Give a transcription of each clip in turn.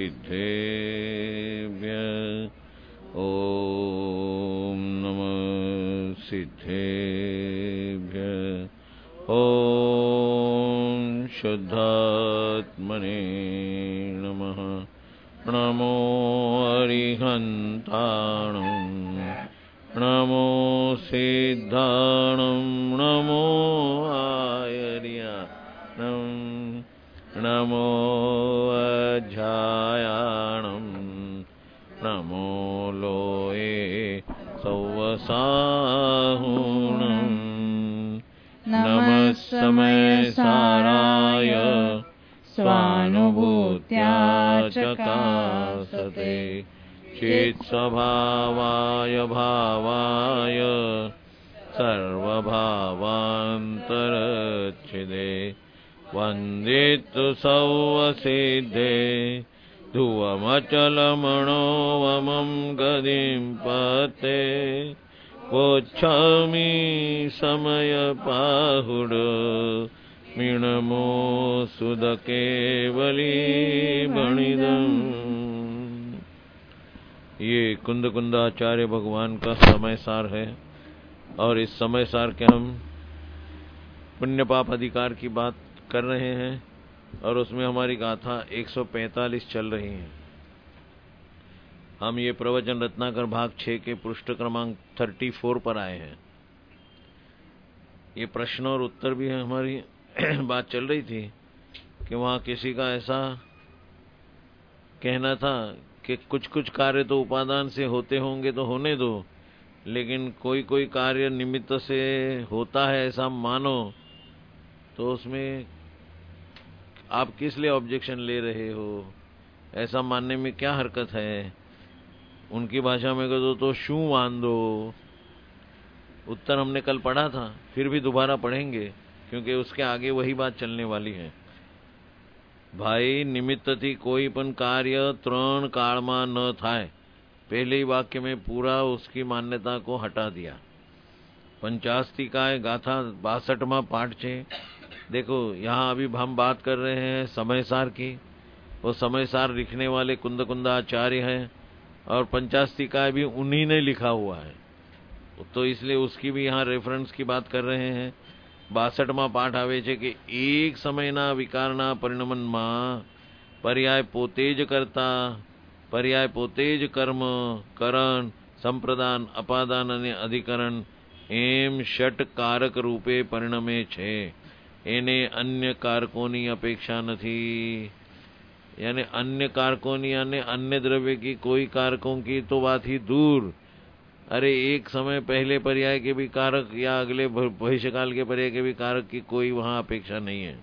सिद्धेभ्यः ॐ नमः सिद्धेभ्यः ॐ शुद्धात्मने नमः। नमो अरिहन्ताणं नमो सिद्धाणं नमो आयर्याणं नमो अध्यायाणं नमो लोये सौवसाहुणं नमः समयसाराय स्वानुभूत्या चकासते चित्स्वभावाय भावाय सर्वभावान्तरच्छिदे वन्दितु सौवसिद्धे ध्रुवमचलमणोवमं गतिं पते वोच्छामि समयपाहुड मीणमो सुदकेवली बणिदम्। ये कुंद कुंदाचार्य भगवान का समय सार है और इस समय सार के हम पुण्य पाप अधिकार की बात कर रहे हैं और उसमें हमारी गाथा 145 चल रही है। हम ये प्रवचन रत्नाकर भाग 6 के पृष्ठ क्रमांक 34 पर आए हैं। ये प्रश्न और उत्तर भी है। हमारी बात चल रही थी कि वहाँ किसी का ऐसा कहना था कि कुछ कुछ कार्य तो उपादान से होते होंगे तो होने दो, लेकिन कोई कोई कार्य निमित्त से होता है ऐसा मानो तो उसमें आप किस लिए ऑब्जेक्शन ले रहे हो, ऐसा मानने में क्या हरकत है। उनकी भाषा में कहो तो शू मान दो। उत्तर हमने कल पढ़ा था, फिर भी दोबारा पढ़ेंगे क्योंकि उसके आगे वही बात चलने वाली है। भाई निमित्तથી કોઈ પણ कार्य ત્રણ કાળમાં ન થાય, पहले ही वाक्य में पूरा उसकी मान्यता को हटा दिया। पंचास्तिकाय गाथा 62वां पाठ छे। देखो यहाँ अभी हम बात कर रहे हैं समय सार की। वो समय सार लिखने वाले कुंद कुंदाचार्य हैं और पंचास्तिकाय भी उन्हीं ने लिखा हुआ है, तो इसलिए उसकी भी यहाँ रेफरेंस की बात कर रहे हैं। 62वां पाठ आवे छे कि एक समयना विकारना परिणमનમાં पर्याय पोते ज करता, पर्याय पोते ज कर्म, करण, संप्रदान, अपादान અને અધિકરણ એમ ષટ કારક રૂપે પરિણમે છે। એને अन्य कारकोनी अपेक्षा નથી। यानी अन्य कारकोनी यानी अन्य द्रव्य की कोई कारकों की तो बात ही दूर। अरे एक समय पहले पर्याय के भी कारक या अगले भविष्यकाल के पर्याय के भी कारक की कोई वहां अपेक्षा नहीं है।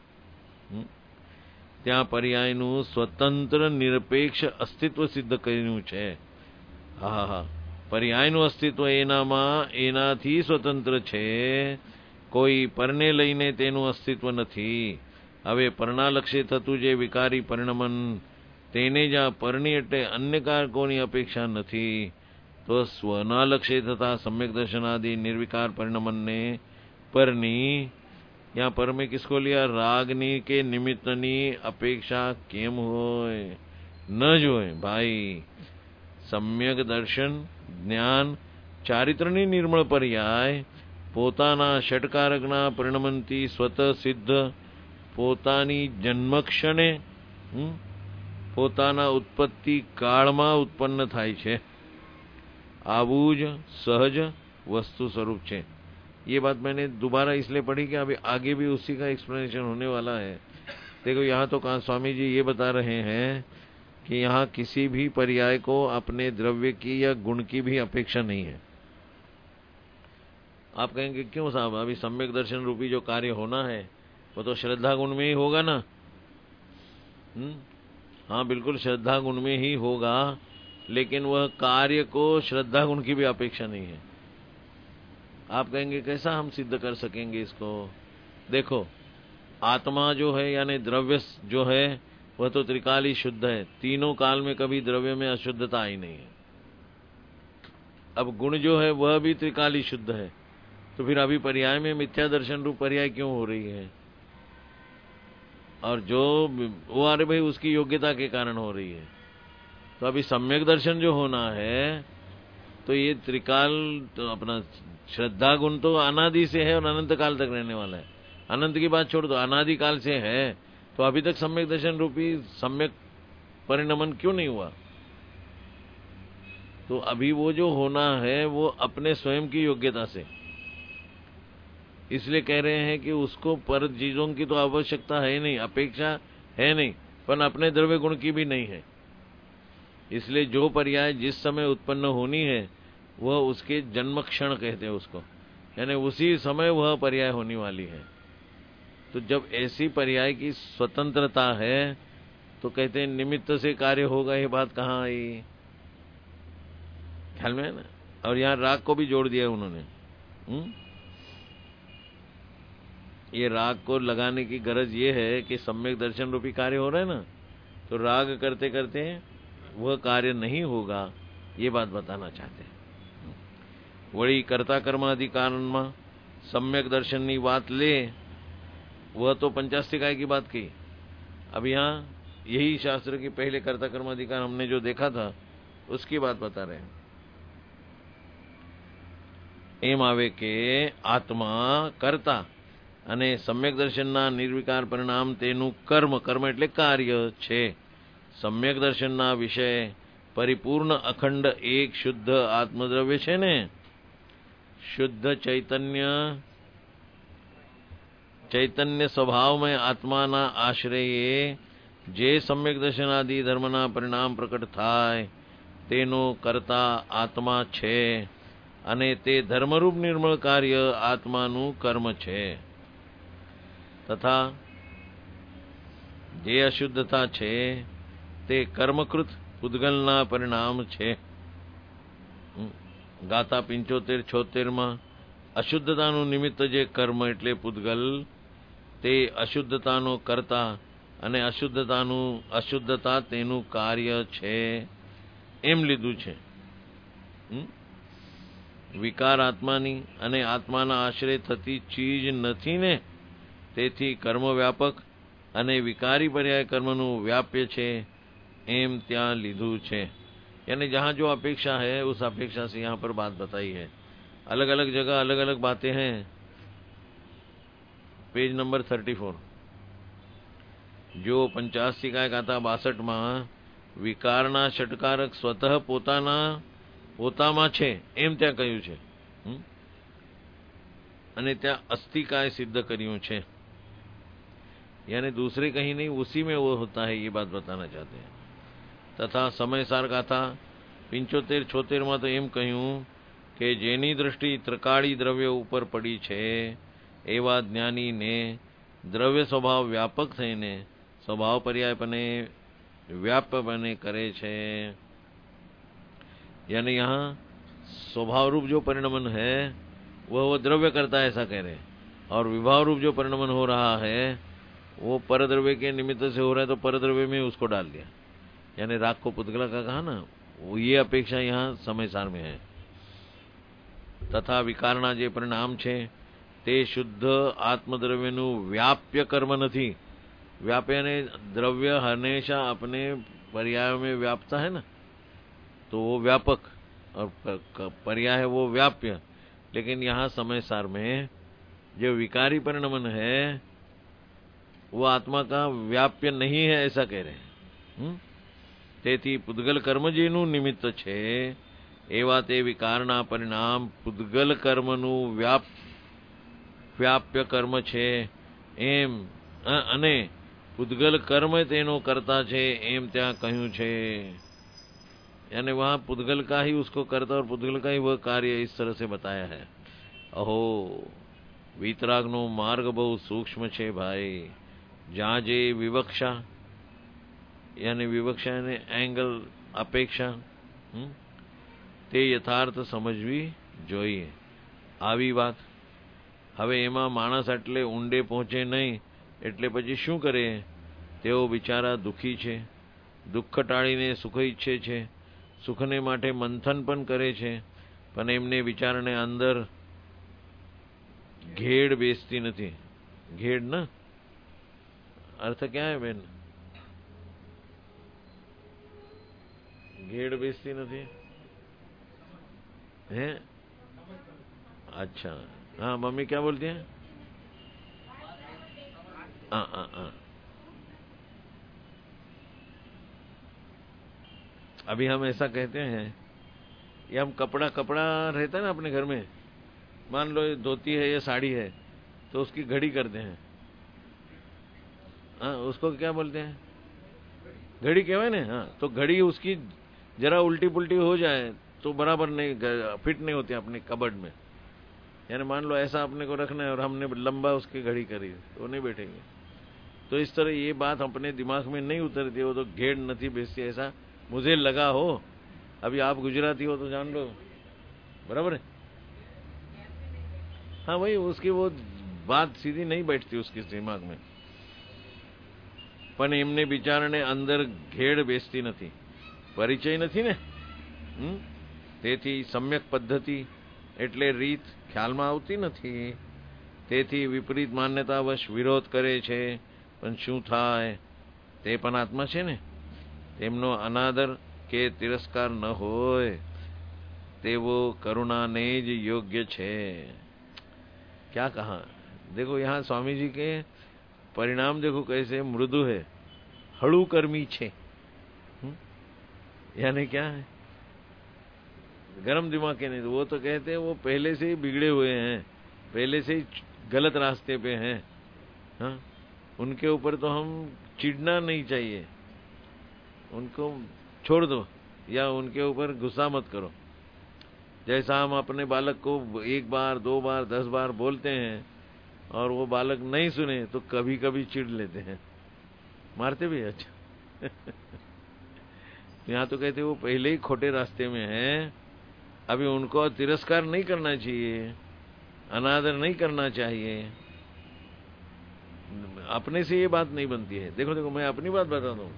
ત્યાં પર્યાયનું સ્વતંત્ર નિરપેક્ષ અસ્તિત્વ સિદ્ધ કર્યું છે। હા હા, પર્યાયનું અસ્તિત્વ એનાથી સ્વતંત્ર છે, કોઈ પરને લઈને તેનું અસ્તિત્વ નથી। હવે પરના લક્ષે થતું જે વિકારી પરિણમન તેને જ આ પરની એટલે અન્ય કારકોની અપેક્ષા નથી, तो स्वना लक्ष्य तथा सम्यक दर्शन आदि निर्विकार परिणमन ने परनी, यहाँ पर में किसको लिया, रागनी के निमित्तनी अपेक्षा केम होय न जोय। भाई सम्यक दर्शन ज्ञान चारित्रनी निर्मल पर्याय पोताना षटकारकना परिणमनती स्वतः सिद्ध पोतानी जन्मक्षणे पोताना उत्पत्ति काळमां उत्पन्न थाय छे। आबूज सहज वस्तु स्वरूप छे। ये बात मैंने दोबारा इसलिए पढ़ी कि अभी आगे भी उसी का एक्सप्लेनेशन होने वाला है। देखो यहाँ तो कहा स्वामी जी ये बता रहे हैं कि यहाँ किसी भी पर्याय को अपने द्रव्य की या गुण की भी अपेक्षा नहीं है। आप कहेंगे क्यों साहब, अभी सम्यक दर्शन रूपी जो कार्य होना है वो तो श्रद्धा गुण में ही होगा ना। हाँ बिल्कुल श्रद्धा गुण में ही होगा, लेकिन वह कार्य को श्रद्धा गुण की भी अपेक्षा नहीं है। आप कहेंगे कैसा हम सिद्ध कर सकेंगे इसको। देखो आत्मा जो है यानी द्रव्य जो है वह तो त्रिकाली शुद्ध है, तीनों काल में कभी द्रव्य में अशुद्धता आई नहीं है। अब गुण जो है वह भी त्रिकाली शुद्ध है, तो फिर अभी पर्याय में मिथ्या दर्शन रूप पर्याय क्यों हो रही है। और जो वो अरे भाई उसकी योग्यता के कारण हो रही है। तो अभी सम्यक दर्शन जो होना है, तो ये त्रिकाल तो अपना श्रद्धा गुण तो अनादि से है और अनंत काल तक रहने वाला है। अनंत की बात छोड़ दो, अनादि काल से है, तो अभी तक सम्यक दर्शन रूपी सम्यक परिणमन क्यों नहीं हुआ? तो अभी वो जो होना है वो अपने स्वयं की योग्यता से, इसलिए कह रहे हैं कि उसको पर चीजों की तो आवश्यकता है नहीं, अपेक्षा है नहीं, पर अपने द्रव्य गुण की भी नहीं है। इसलिए जो पर्याय जिस समय उत्पन्न होनी है वह उसके जन्म क्षण कहते हैं उसको, यानी उसी समय वह पर्याय होने वाली है। तो जब ऐसी पर्याय की स्वतंत्रता है तो कहते हैं निमित्त से कार्य होगा, ये बात कहाँ आई? ख्याल में है ना? और यहाँ राग को भी जोड़ दिया उन्होंने। ये राग को लगाने की गरज ये है कि सम्यक दर्शन रूपी कार्य हो रहा है ना, तो राग करते करते वह कार्य नहीं होगा, ये बात बताना चाहते हैं। वही कर्ता कर्माधिकार में सम्यक दर्शन की बात ले, वह तो पंचास्तिकाय की बात की। अब यहाँ यही शास्त्र की पहले कर्ता कर्माधिकार हमने जो देखा था उसकी बात बता रहे हैं। एम आवे के आत्मा कर्ता અને સમ્યક દર્શનના નિર્વિકાર પરિણામ તેનું કર્મ, કર્મ એટલે કાર્ય છે। સમ્યક દર્શનના વિષય પરિપૂર્ણ અખંડ એક શુદ્ધ આત્મદ્રવ્ય છે ને, શુદ્ધ ચૈતન્ય સ્વભાવમય આત્માના આશ્રયે જે સમ્યક દર્શનાદિ ધર્મના પરિણામ પ્રકટ થાય તેનો કર્તા આત્મા છે અને તે ધર્મરૂપ નિર્મળ કાર્ય આત્માનું કર્મ છે। तथा जे अशुद्धता छे ते कर्मकृत पुद्गलना परिणाम छे। गाथा 75-76 में अशुद्धतानु निमित्त जे कर्म एटले पुद्गल ते अशुद्धतानो कर्ता अने अशुद्धता तेनु कार्य छे एम लीधुं छे। विकार आत्मानी अने आत्माना आश्रय थती चीज नथी ने, તેથી કર્મ વ્યાપક અને વિકારી पर्याय कर्मનું व्याप्य છે એમ ત્યાં લીધું છે। यानी जहाँ जो अपेक्षा है उस अपेक्षा से यहाँ पर बात बताई है। अलग अलग जगह अलग अलग बातें हैं। पेज नंबर 34 जो 85 का गाथा 62 में विकारना षटकारक स्वतः પોતામાં છે એમ ત્યાં કહ્યું છે અને ત્યાં અસ્થિકાય સિદ્ધ કર્યું છે, यानी दूसरे कहीं नहीं, उसी में वो होता है, ये बात बताना चाहते हैं। तथा समय सार गाथा 75-76 में तो एम कहूं कि जेनी दृष्टि त्रिकाળી द्रव्य ऊपर पड़ी छे एवा ज्ञानी ने द्रव्य स्वभाव व्यापक थईने स्वभाव पर्यायपने व्याप्यपने करे छे। यानी यहाँ स्वभाव रूप जो परिणमन है वह द्रव्य करता है, ऐसा कह रहे हैं। और विभाव रूप जो परिणमन हो रहा है वो परद्रव्य के निमित्त से हो रहा है, तो परद्रव्य में उसको डाल दिया। यानी राग को पुद्गला का कहा ना, वो ये अपेक्षा यहाँ समय सार में है। तथा विकारना जे परिणाम छे ते शुद्ध आत्मद्रव्यनु व्याप्य कर्म नहीं। व्याप्य ने द्रव्य हमेशा अपने पर्याय में व्यापता है ना, तो वो व्यापक और पर्याय है वो व्याप्य। लेकिन यहाँ समय सार में जो विकारी परिणमन है वो आत्मा का व्याप्य नहीं है, ऐसा कह रहे हैं। तेथी पुद्गल कर्म जेनु निमित्त छे एवा ते विकारना परिणाम पुद्गल कर्मनु व्याप्य कर्म छे एम अने पुद्गल कर्म तेनो करता छे एम त्या कहूं छे। यानी वहां पुद्गल का ही उसको करता और पुद्गल का ही वह कार्य इस तरह से बताया है। अहो वीतरागनो मार्ग बहु सूक्ष्म छे भाई। जहाँ जे विवक्षा यानी विवक्षा यानी एंगल अपेक्षा ते यथार्थ समझवी જોઈએ। આવી વાત હવે એમાં માણસ એટલે ઊંડે પહોંચે નહીં, એટલે પછી શું કરે? તેઓ બિચારા દુઃખી છે, દુઃખ ટાળીને સુખ ઈચ્છે છે, સુખને માટે મંથન પણ કરે છે, પણ એમને વિચારને અંદર घेड़ बेचती नहीं। घेड़ ना अर्थ क्या है बेन? घेड़ बेचती नहीं है? अच्छा, हाँ मम्मी क्या बोलती हैं? हाँ हाँ हाँ। अभी हम ऐसा कहते हैं, ये हम कपड़ा कपड़ा रहता है ना अपने घर में, मान लो ये धोती है या साड़ी है, तो उसकी घड़ी करते हैं। हाँ, उसको क्या बोलते हैं? घड़ी कहवाय ना। हाँ, तो घड़ी उसकी जरा उल्टी पुल्टी हो जाए तो बराबर नहीं फिट नहीं होती अपने कबर्ड में। यानी मान लो ऐसा अपने को रखना है और हमने लंबा उसकी घड़ी करी तो नहीं बैठेंगे। तो इस तरह ये बात अपने दिमाग में नहीं उतरती, वो तो घेड़ नहीं बेचती ऐसा मुझे लगा हो। अभी आप गुजराती हो तो जान लो, बराबर है। हाँ वही, उसकी वो बात सीधी नहीं बैठती उसके दिमाग में। પણ એમને બિચારાને અંદર ઘેડ બેસતી નથી, પરિચય નથી ને. તેથી સમ્યક પદ્ધતિ એટલે રીત ખ્યાલમાં આવતી નથી. તેથી વિપરીત માન્યતાવશ વિરોધ કરે છે. પણ શું થાય? તે પણ આત્મા છે ને, તેમનો અનાદર કે તિરસ્કાર ન હોય તેવો કરુણાને જ યોગ્ય છે. क्या कहा? देखो यहाँ स्वामी जी के परिणाम देखो कैसे मृदु है, हड़ू कर्मी छे। यानी क्या है? गरम दिमाग के नहीं, तो वो तो कहते हैं वो पहले से ही बिगड़े हुए हैं, पहले से ही गलत रास्ते पे हैं। हाँ, उनके ऊपर तो हम चिढ़ना नहीं चाहिए, उनको छोड़ दो या उनके ऊपर गुस्सा मत करो। जैसा हम अपने बालक को 1 बार 2 बार 10 बार बोलते हैं और वो बालक नहीं सुने तो कभी कभी चिढ़ लेते हैं, मारते भी। अच्छा यहाँ तो कहते वो पहले ही खोटे रास्ते में हैं, अभी उनको तिरस्कार नहीं करना चाहिए, अनादर नहीं करना चाहिए। अपने से ये बात नहीं बनती है। देखो देखो, मैं अपनी बात बताता हूँ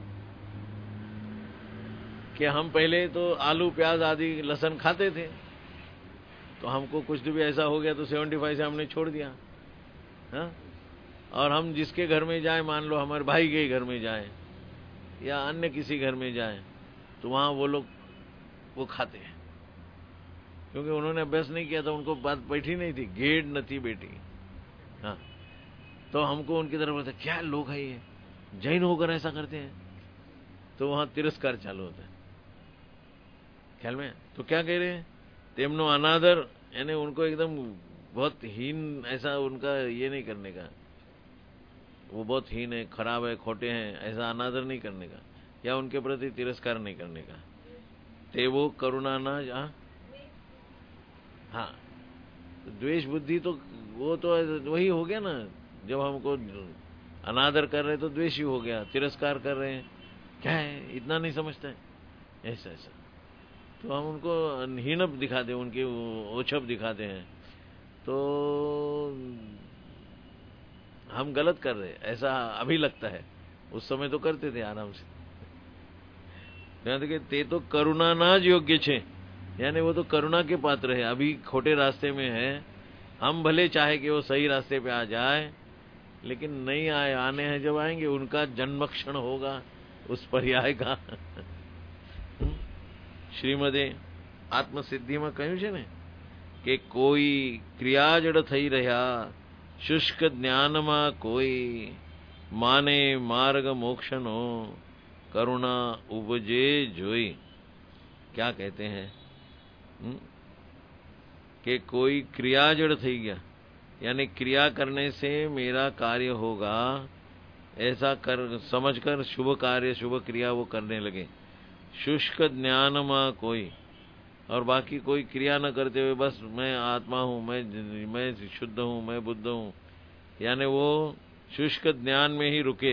कि हम पहले तो आलू प्याज आदि लहसुन खाते थे, तो हमको कुछ भी ऐसा हो गया तो 75 से हमने छोड़ दिया। हाँ, और हम जिसके घर में जाए, मान लो हमारे भाई के घर में जाए या अन्य किसी घर में जाए, तो वहां वो लोग वो खाते हैं, क्योंकि उन्होंने अभ्यास नहीं किया था, उनको बात बैठी नहीं थी, घेड़ नहीं बेटी। हाँ, तो हमको उनकी तरफ बोलते क्या लोग है ये, जैन होकर ऐसा करते हैं, तो वहां तिरस्कार चालू होता है ख्याल में। तो क्या कह रहे हैं? तेमनो अनादर, यानी उनको एकदम बहुत हीन, ऐसा उनका ये नहीं करने का, वो बहुत हीन है, खराब है, खोटे हैं, ऐसा अनादर नहीं करने का, या उनके प्रति तिरस्कार नहीं करने का। ते वो करुणा ना। हाँ, द्वेष बुद्धि तो वो तो वही हो गया ना, जब हमको अनादर कर रहे तो द्वेष ही हो गया, तिरस्कार कर रहे हैं क्या है, इतना नहीं समझता है, ऐसा ऐसा। तो हम उनको हीनप दिखाते हैं, उनकी ओछप दिखाते हैं, तो हम गलत कर रहे हैं ऐसा अभी लगता है। उस समय तो करते थे आराम से। ते तो करुणा ना योग्य छे, यानी वो तो करुणा के पात्र है, अभी खोटे रास्ते में है। हम भले चाहे कि वो सही रास्ते पे आ जाए, लेकिन नहीं आए, आने हैं जब आएंगे, उनका जन्मक्षण होगा उस पर्याय का। श्रीमदे આત્મસિદ્ધિમાં કહ્યું છે ને કે કોઈ ક્રિયાજડ થઈ રહ્યા, શુષ્ક જ્ઞાનમાં કોઈ માને માર્ગ મોક્ષનો, કરુણા ઉપજે જોઈ। क्या कहते हैं? कि कोई क्रियाजड़ થઈ गया, यानी क्रिया करने से मेरा कार्य होगा, ऐसा कर समझकर शुभ कार्य शुभ क्रिया वो करने लगे। शुष्क ज्ञान में कोई, और बाकी कोई क्रिया न करते हुए बस मैं आत्मा हूँ, मैं शुद्ध हूँ, मैं बुद्ध हूँ, यानी वो शुष्क ज्ञान में ही रुके।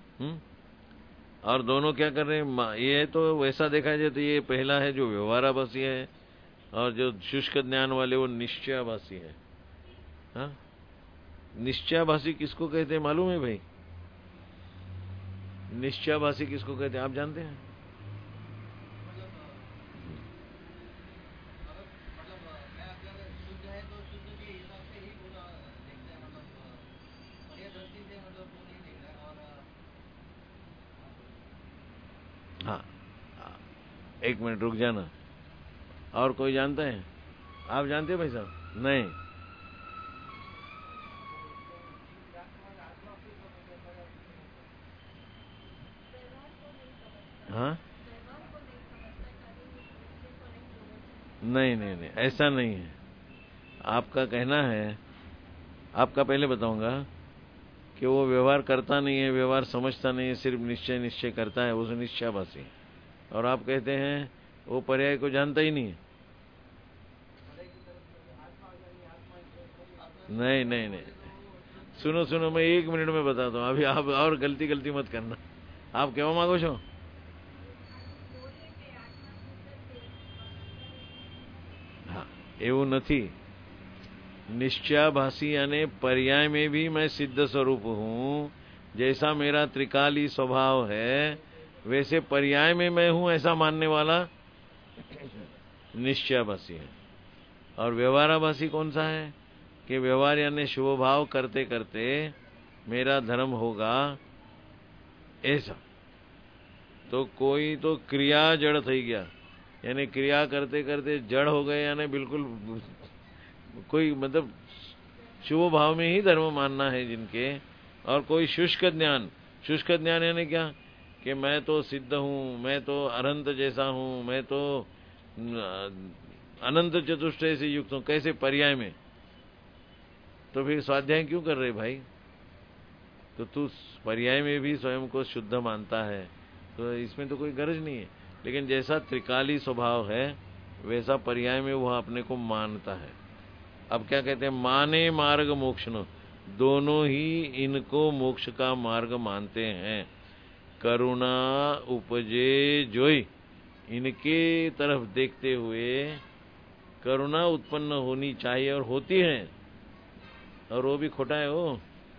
और दोनों क्या कर रहे हैं? ये तो वैसा देखा जाए तो ये पहला है जो व्यवहाराभासी है, और जो शुष्क ज्ञान वाले वो निश्चयाभासी है। हाँ, निश्चयाभासी किसको कहते हैं मालूम है भाई? निश्चयाभासी किसको कहते हैं आप जानते हैं? हाँ, एक मिनट रुक जाना। और कोई जानता है? आप जानते हैं भाई साहब? नहीं। हाँ, नहीं नहीं नहीं, ऐसा नहीं है। आपका कहना है, आपका पहले बताऊंगा कि वो व्यवहार करता नहीं है, व्यवहार समझता नहीं है, सिर्फ निश्चय निश्चय करता है, उसे निश्चयाभासी। और आप कहते हैं वो पर्याय को जानता ही नहीं है। नहीं नहीं नहीं, सुनो सुनो, मैं 1 मिनट में बताता हूँ। अभी आप और गलती गलती मत करना। आप केवा मांगो છો? हाँ, એવું નથી। निश्चयाभासी यानी पर्याय में भी मैं सिद्ध स्वरूप हूँ। जैसा मेरा त्रिकाली स्वभाव है वैसे पर्याय में मैं हूँ, ऐसा मानने वाला निश्चयाभासी है। और व्यवहाराभासी कौन सा है? कि व्यवहार यानी शुभ भाव करते करते मेरा धर्म होगा, ऐसा। तो कोई तो क्रिया जड़ थई गया, यानी क्रिया करते करते जड़ हो गए, यानी बिल्कुल कोई मतलब शुभ भाव में ही धर्म मानना है जिनके। और कोई शुष्क ज्ञान, शुष्क ज्ञान यानी क्या? कि मैं तो सिद्ध हूँ, मैं तो अनंत जैसा हूँ, मैं तो अनंत चतुष्टय से युक्त हूँ। कैसे? पर्याय में। तो फिर स्वाध्याय क्यों कर रहे भाई? तो तू पर्याय में भी स्वयं को शुद्ध मानता है, तो इसमें तो कोई गरज नहीं है। लेकिन जैसा त्रिकाली स्वभाव है वैसा पर्याय में वह अपने को मानता है। अब क्या कहते हैं? माने मार्ग मोक्षनो, दोनों ही इनको मोक्ष का मार्ग मानते हैं। करुणा उपजे जोई, इनके तरफ देखते हुए करुणा उत्पन्न होनी चाहिए, और होती है। और वो भी खोटा है वो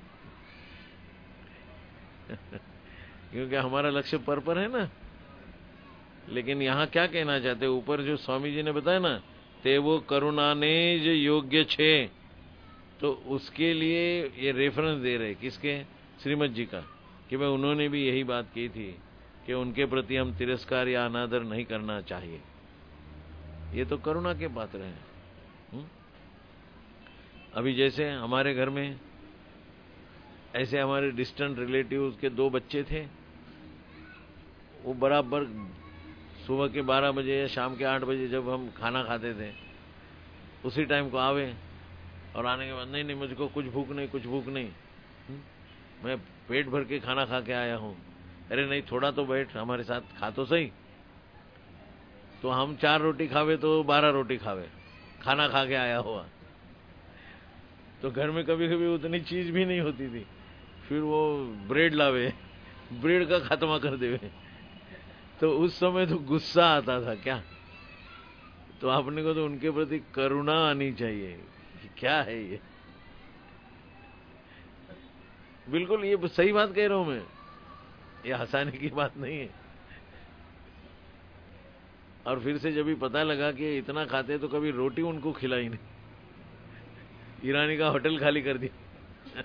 क्योंकि हमारा लक्ष्य पर है ना। लेकिन यहाँ क्या कहना चाहते हैं? ऊपर जो स्वामी जी ने बताया ना, ते वो करुणा ने जो योग्य छे, तो उसके लिए ये रेफरेंस दे रहे। किसके? श्रीमद जी का। कि भाई उन्होंने भी यही बात की थी कि उनके प्रति हम तिरस्कार या अनादर नहीं करना चाहिए। ये तो करुणा के पात्र हैं। अभी जैसे हमारे घर में ऐसे हमारे डिस्टेंट रिलेटिव्स के 2 बच्चे थे, वो बराबर सुबह के 12 बजे या शाम के 8 बजे जब हम खाना खाते थे उसी टाइम को आवे, और आने के बाद नहीं नहीं मुझको कुछ भूख नहीं, कुछ भूख नहीं, मैं पेट भर के खाना खा के आया हूँ। अरे नहीं, थोड़ा तो बैठ हमारे साथ, खा तो सही। तो हम 4 रोटी खावे तो 12 रोटी खावे, खाना खा के आया हुआ। तो घर में कभी कभी उतनी चीज भी नहीं होती थी, फिर वो ब्रेड लावे, ब्रेड का खात्मा कर देवे। तो उस समय तो गुस्सा आता था क्या। तो आपने को तो उनके प्रति करुणा आनी चाहिए। क्या है ये? बिल्कुल ये सही बात कह रहा हूं मैं, ये हंसाने की बात नहीं है। और फिर से जब भी पता लगा कि इतना खाते तो कभी रोटी उनको खिलाई नहीं, ईरानी का होटल खाली कर दिया।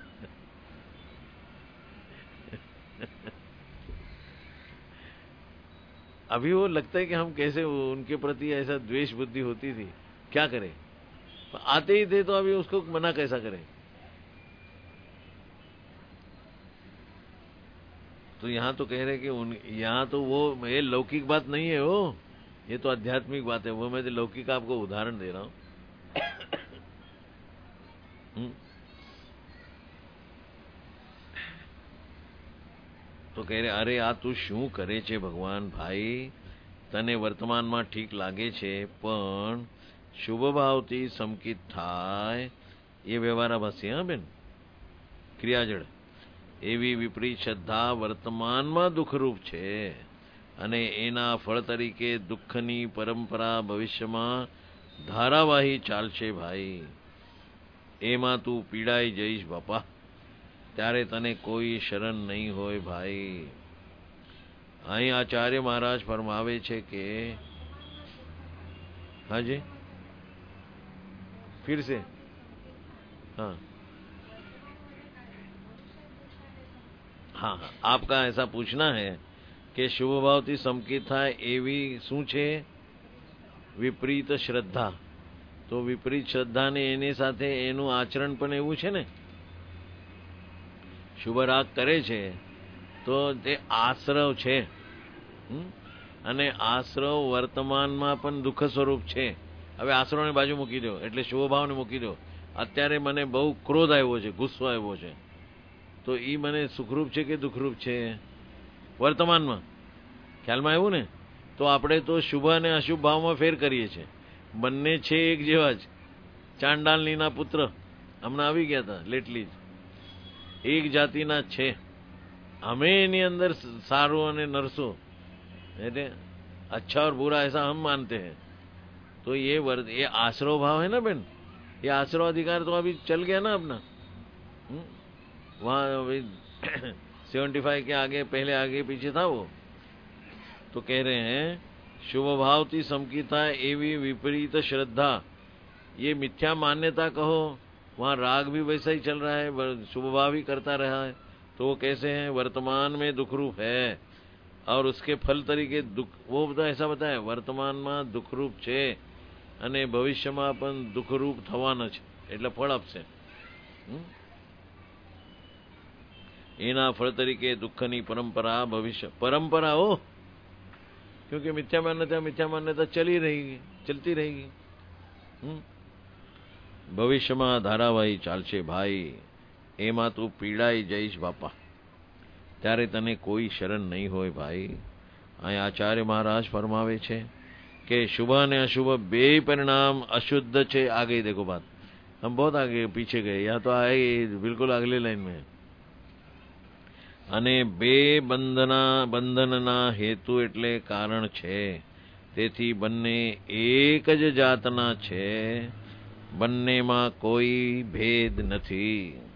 अभी वो लगता है कि हम कैसे उनके प्रति ऐसा द्वेष बुद्धि होती थी, क्या करें। आते ही थे तो अभी उसको मना कैसा करें। तो यहाँ तो कह रहे कि यहाँ तो वो ये लौकिक बात नहीं है, वो ये तो आध्यात्मिक बात है। वो मैं तो लौकिक आपको उदाहरण दे रहा हूँ। तो कह रहे अरे આ તું શું કરે છે ભગવાન ભાઈ, તને વર્તમાનમાં ઠીક લાગે છે પણ શુભ ભાવથી સંકિત થાય એ વ્યવહારાભાસી। હા બેન, ક્રિયાજળ એવી વિપરીત શ્રદ્ધા વર્તમાનમાં દુઃખરૂપ છે અને એના ફળ તરીકે દુઃખની પરંપરા ભવિષ્યમાં ધારાવાહી ચાલશે ભાઈ। એમાં તું પીડાઈ જઈશ બાપા, ત્યારે તને કોઈ શરણ નહીં હોય ભાઈ। અહીં આચાર્ય મહારાજ ફરમાવે છે કે हाँ जी, फिर से हाँ हाँ हाँ, आपका ऐसा पूछना है કે શુભ ભાવથી સમકિત થાય એવી શું છે? વિપરીત શ્રદ્ધા. તો વિપરીત શ્રદ્ધા ને એની સાથે એનું આચરણ પણ એવું છે ને. શુભ રાગ કરે છે તો તે આશ્રવ છે, અને આશ્રવ વર્તમાનમાં પણ દુઃખ સ્વરૂપ છે. હવે આશ્રવને બાજુ મૂકી દો, એટલે શુભ ભાવને મૂકી દો. અત્યારે મને બહુ ક્રોધ આવ્યો છે, ગુસ્સો આવ્યો છે, તો એ મને સુખરૂપ છે કે દુઃખરૂપ છે? વર્તમાનમાં. ખ્યાલમાં આવ્યું ને? તો આપણે તો શુભ અને અશુભ ભાવમાં ફેર કરીએ છીએ. બંને છે એક જેવા જ. ચાંડાલનીના પુત્ર હમણાં આવી ગયા હતા લેટલી જ, એક જાતિના છે. અમે એની અંદર સારું અને નરસો, એટલે अच्छा और बुरा ऐसा हम मानते हैं. तो ये आश्रव भाव है ना बहन, ये आश्रव अधिकार तो अभी चल गया ना अपना. वहाँ 75 के आगे पहले आगे पीछे था वो. तो कह रहे हैं शुभ भाव थी समकिता एवी विपरीत श्रद्धा, ये मिथ्या मान्यता कहो. वहाँ राग भी वैसा ही चल रहा है, शुभ भाव ही करता रहा है. तो वो कैसे हैं? वर्तमान में दुख रूप है और उसके फल तरीके दुख. वो ऐसा बताया वर्तमान में दुख रूप છે અને ભવિષ્યમાં પણ દુઃખરૂપ થવાના છે, એટલે ફળ આપશે. એના ફળ તરીકે દુઃખની પરંપરા ભવિષ્ય પરંપરા हो, क्योंकि मिथ्या मान्यता चलती रहेगी. ભવિષ્યમાં ધારાવાહી ચાલશે ભાઈ. એમાં તું પીડાઈ જઈશ બાપા, ત્યારે તને કોઈ શરણ નહીં હોય ભાઈ. અહીં આચાર્ય મહારાજ ફરમાવે છે कि शुभ ने अशुभ बे परिणाम अशुद्ध छे. आ गई देखो बात, हम बहुत आगे पीछे गए, यहाँ तो आए बिल्कुल अगले लाइन में. અને બે બંધનના હેતુ એટલે કારણ છે, તેથી બંને એક જ જાતના છે, બંનેમાં કોઈ ભેદ નથી.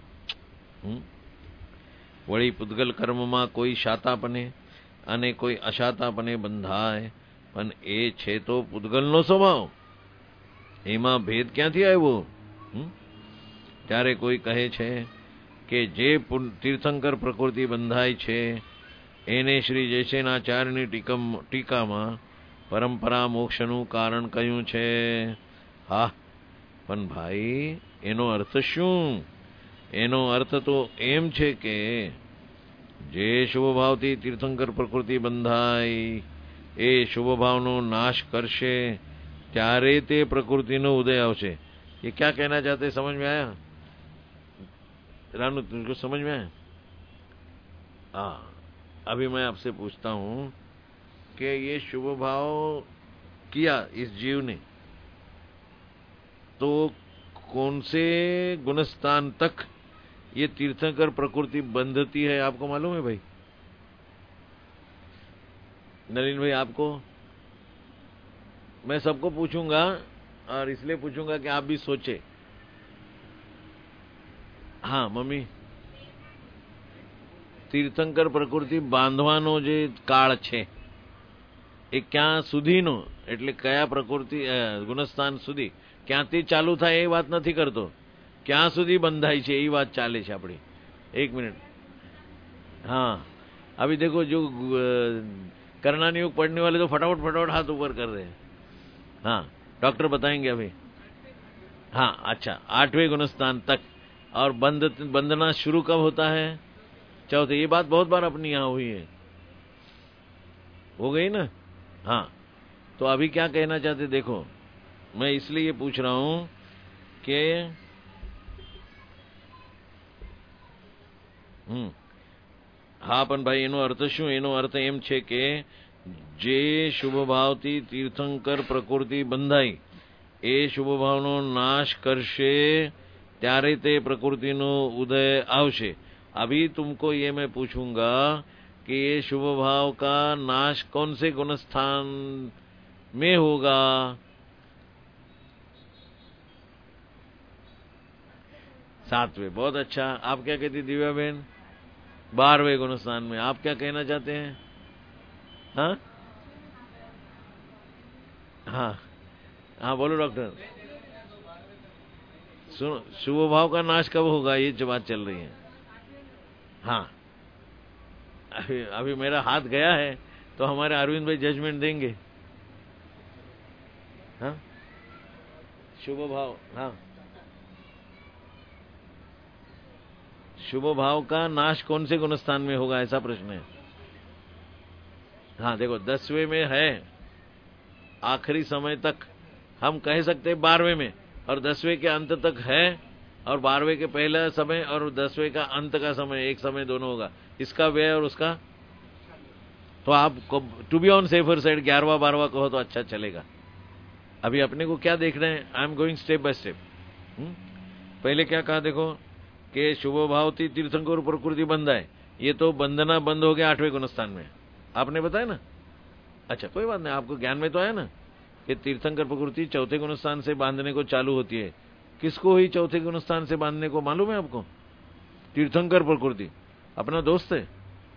વળી પૂતગલ કર્મમાં કોઈ શાતાપને અને કોઈ અશાતાપને બંધાય, પણ એ છે તો પૂતગલનો સ્વભાવ, એમાં ભેદ ક્યાંથી આવ્યો? ત્યારે કોઈ કહે છે કે જે તીર્થંકર પ્રકૃતિ બંધાય છે એને શ્રી જયસેનાચાર્યની ટીકામાં પરંપરા મોક્ષનું કારણ કહ્યું છે. હા, પણ ભાઈ એનો અર્થ શું? એનો અર્થ તો એમ છે કે જે શુભ ભાવથી તીર્થંકર પ્રકૃતિ બંધાય એ શુભ ભાવનો नाश करशे त्यारे ते प्रकृतिनो उदय आवशे. ये क्या कहना चाहते, समझ में आया रानू? तुमको समझ में आया? हाँ, अभी मैं आपसे पूछता हूँ कि ये शुभ भाव किया इस जीव ने, तो कौन से गुणस्थान तक ये तीर्थंकर प्रकृति बंधती है, आपको मालूम है भाई? नलिन भाई, आपको? मैं सबको पूछूंगा, और इसलिए पूछूंगा कि आप भी सोचे. हाँ मम्मी, तीर्थंकर प्रकृति बांधવાનો જે કાળ છે એ ક્યાં સુધીનો, એટલે કયા પ્રકૃતિ ગુણસ્થાન સુધી, ક્યાંથી ચાલુ થાય એ વાત નથી કરતો, ક્યાં સુધી બંધાય છે એ વાત ચાલે છે આપણી. એક મિનિટ. हाँ, अभी देखो जो करना नहीं पढ़ने वाले तो फटाफट हाथ ऊपर कर रहे हैं. हाँ, डॉक्टर बताएंगे अभी. हाँ अच्छा, 8वें गुणस्थान तक. और बंधना शुरू कब होता है? चौथे. ये बात बहुत बार अपनी यहाँ हुई है, हो गई ना? हाँ, तो अभी क्या कहना चाहते देखो, मैं इसलिए ये पूछ रहा हूं कि હા, પણ ભાઈ એનો અર્થ શું? એનો અર્થ એમ છે કે જે શુભ ભાવથી તીર્થંકર પ્રકૃતિ બંધાઈ એ શુભ ભાવનો નાશ કરશે ત્યારે તે પ્રકૃતિનો ઉદય આવશે. अभी तुमको ये मैं पूछूंगा कि ये शुभ भाव का नाश कौन से गुणस्थान में होगा? 7वें. बहुत अच्छा. आप क्या कहती दिव्या बहन? 12वें गुणस्थान में. आप क्या कहना चाहते हैं? हाँ हाँ हाँ, बोलो डॉक्टर. सुनो, शुभ भाव का नाश कब होगा, ये जो बात चल रही है. हाँ, अभी मेरा हाथ गया है, तो हमारे अरविंद भाई जजमेंट देंगे। हाँ, शुभ भाव, हाँ, शुभ भाव का नाश कौन से गुणस्थान में होगा, ऐसा प्रश्न है। हाँ देखो, 10वें में है, आखिरी समय तक हम कह सकते हैं 12वें में, और 10वें के अंत तक है, और 12वें के पहला समय और 10वें का अंत का समय, एक समय दोनों होगा, इसका व्यय और उसका। तो आप to be on safer side 11वां 12वां कहो तो अच्छा चलेगा। अभी अपने को क्या देखना है, I am going step by step. पहले क्या कहा देखो, कि शुभ भावती तीर्थंकर प्रकृति बंधा है, ये तो बंधना बंद हो गया 8वें गुणस्थान में, आपने बताया ना। अच्छा कोई बात नहीं, आपको ज्ञान में तो आया ना कि तीर्थंकर प्रकृति चौथे गुणस्थान से बांधने को चालू होती है। किसको हुई चौथे गुणस्थान से बांधने को, मालूम है आपको? तीर्थंकर प्रकृति अपना दोस्त है।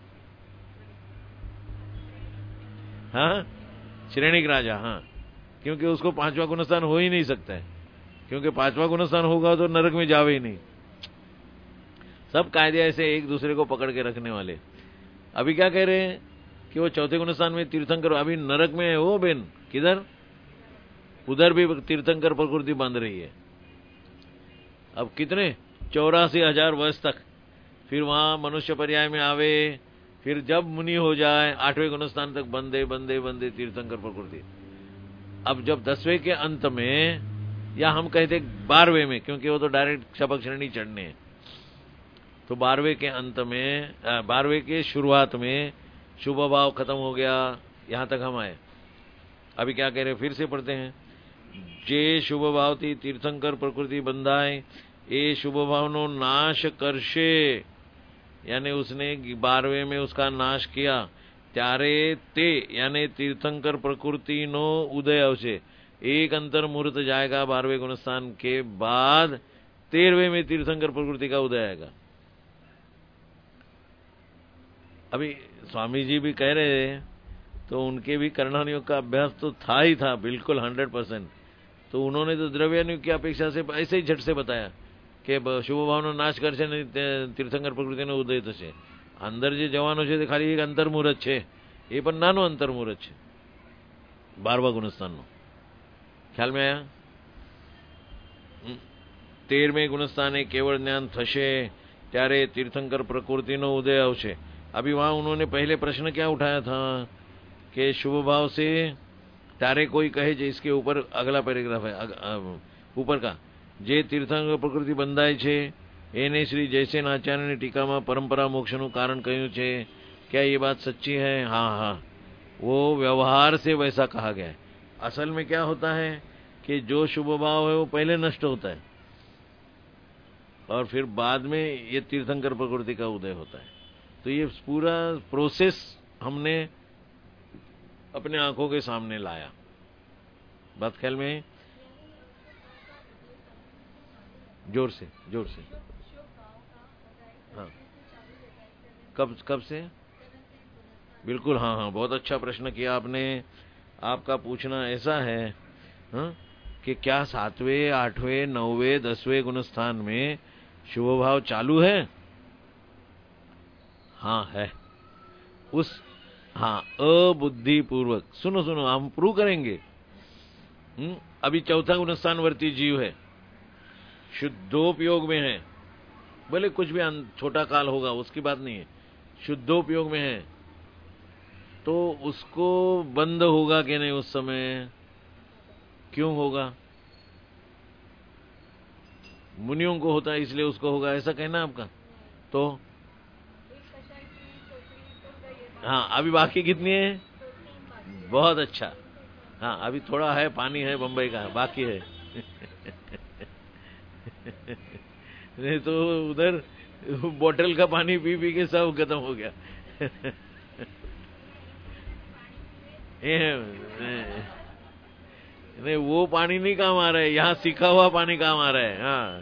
हाँ, श्रेणिक राजा, हाँ, क्योंकि उसको 5वां गुणस्थान हो ही नहीं सकता है, क्योंकि 5वां गुणस्थान होगा तो नरक में जावे ही नहीं। सब कायदे ऐसे एक दूसरे को पकड़ के रखने वाले। अभी क्या कह रहे हैं कि वो चौथे गुणस्थान में तीर्थंकर, अभी नरक में है वो बेन, किधर, उधर भी तीर्थंकर प्रकृति बांध रही है। अब कितने 84,000 वर्ष तक, फिर वहां मनुष्य पर्याय में आवे, फिर जब मुनि हो जाए 8वें गुणस्थान तक बंदे बंदे बंदे तीर्थंकर प्रकृति। अब जब 10वें के अंत में, या हम कहते 12वें में, क्योंकि वो तो डायरेक्ट शपथ श्रेणी चढ़ने हैं, तो 12वें के अंत में, 12वें के शुरुआत में शुभ भाव खत्म हो गया, यहां तक हम आए। अभी क्या कह रहे, फिर से पढ़ते हैं। जे शुभ भाव थी तीर्थंकर प्रकृति बंधाए, ए शुभ भाव नो नाश करशे, यानी उसने 12वें में उसका नाश किया, त्यारे ते यानी तीर्थंकर प्रकृति नो उदय अवशे, एक अंतर मुहूर्त जाएगा 12वें गुणस्थान के बाद, 13वें में तीर्थंकर प्रकृति का उदय आएगा। अभी स्वामी जी भी कह रहे हैं, तो उनके भी कर्णानुयोग का अभ्यास तो था ही था, बिल्कुल 100%। तो उन्होंने तो द्रव्यानुयोग की अपेक्षा से ऐसे ही झट से बताया कि शुभ भावनो नाश कर છે तीर्थंकर प्रकृति નો ઉદય થશે। અંદર જે જવાનો છે તે ખાલી એક અંતર્મુહૂર્ત છે, એ પણ નાનો અંતર્મુહૂર્ત છે 12મા ગુણસ્થાનનો। ખ્યાલ में आया? 13મેં ગુણસ્થાને કેવળ જ્ઞાન થશે ત્યારે तीर्थंकर प्रकृतिનો उदय આવશે। अभी वहां उन्होंने पहले प्रश्न क्या उठाया था कि शुभ भाव से तारे कोई कहे, जो इसके ऊपर अगला पैराग्राफ है ऊपर का, जे तीर्थंकर प्रकृति બંધાય છે એને श्री जयसेन आचार्य ने टीका में परंपरा मोक्ष નું कारण કહ્યું છે। क्या ये बात सच्ची है? हाँ हाँ, वो व्यवहार से वैसा कहा गया है। असल में क्या होता है कि जो शुभ भाव है वो पहले नष्ट होता है, और फिर बाद में ये तीर्थंकर प्रकृति का उदय होता है। तो ये पूरा प्रोसेस हमने अपने आंखों के सामने लाया। बात ख्याल में? जोर से, जोर से। हाँ, कब से? बिल्कुल, हाँ हाँ, बहुत अच्छा प्रश्न किया आपने। आपका पूछना ऐसा है, हाँ, कि क्या 7वें 8वें 9वें 10वें गुणस्थान में शुभ भाव चालू है? हाँ है। उस, हाँ, अबुद्धि पूर्वक, सुनो सुनो, हम प्रूव करेंगे। अभी चौथा गुणस्थान वर्ती जीव है, शुद्धोपयोग में है, भले कुछ भी छोटा काल होगा उसकी बात नहीं है, शुद्धोपयोग में है, तो उसको बंद होगा कि नहीं उस समय? क्यों होगा? मुनियों को होता है इसलिए उसको होगा, ऐसा कहना आपका? तो हाँ, अभी बाकी कितनी है? बहुत अच्छा। हाँ, अभी थोड़ा है, पानी है बंबई का, बाकी है। नहीं तो उधर बोतल का पानी पी पी के सब खत्म हो गया। नहीं, वो पानी नहीं काम आ रहा है, यहाँ सीखा हुआ पानी काम आ रहा है। हाँ,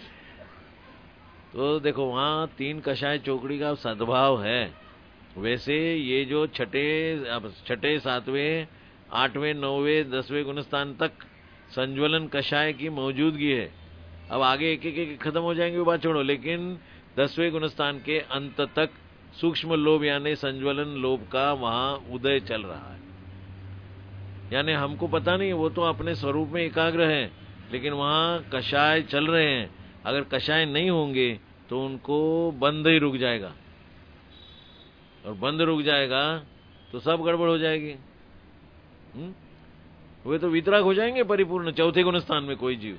तो देखो वहाँ 3 कषाय चौकड़ी का सद्भाव है। वैसे ये जो छठे 7वें 8वें 9वें 10वें गुणस्थान तक संज्वलन कषाय की मौजूदगी है। अब आगे एक एक खत्म हो जाएंगे वो बात छोड़ो, लेकिन 10वें गुणस्थान के अंत तक सूक्ष्म लोभ यानी संज्वलन लोभ का वहां उदय चल रहा है। यानी हमको पता नहीं, वो तो अपने स्वरूप में एकाग्र है, लेकिन वहां कषाय चल रहे हैं। अगर कषाय नहीं होंगे तो उनको बंद ही रुक जाएगा, और बंद रुक जाएगा तो सब गड़बड़ हो जाएगी। वे तो वितराग हो जाएंगे परिपूर्ण, चौथे गुण स्थान में कोई जीव,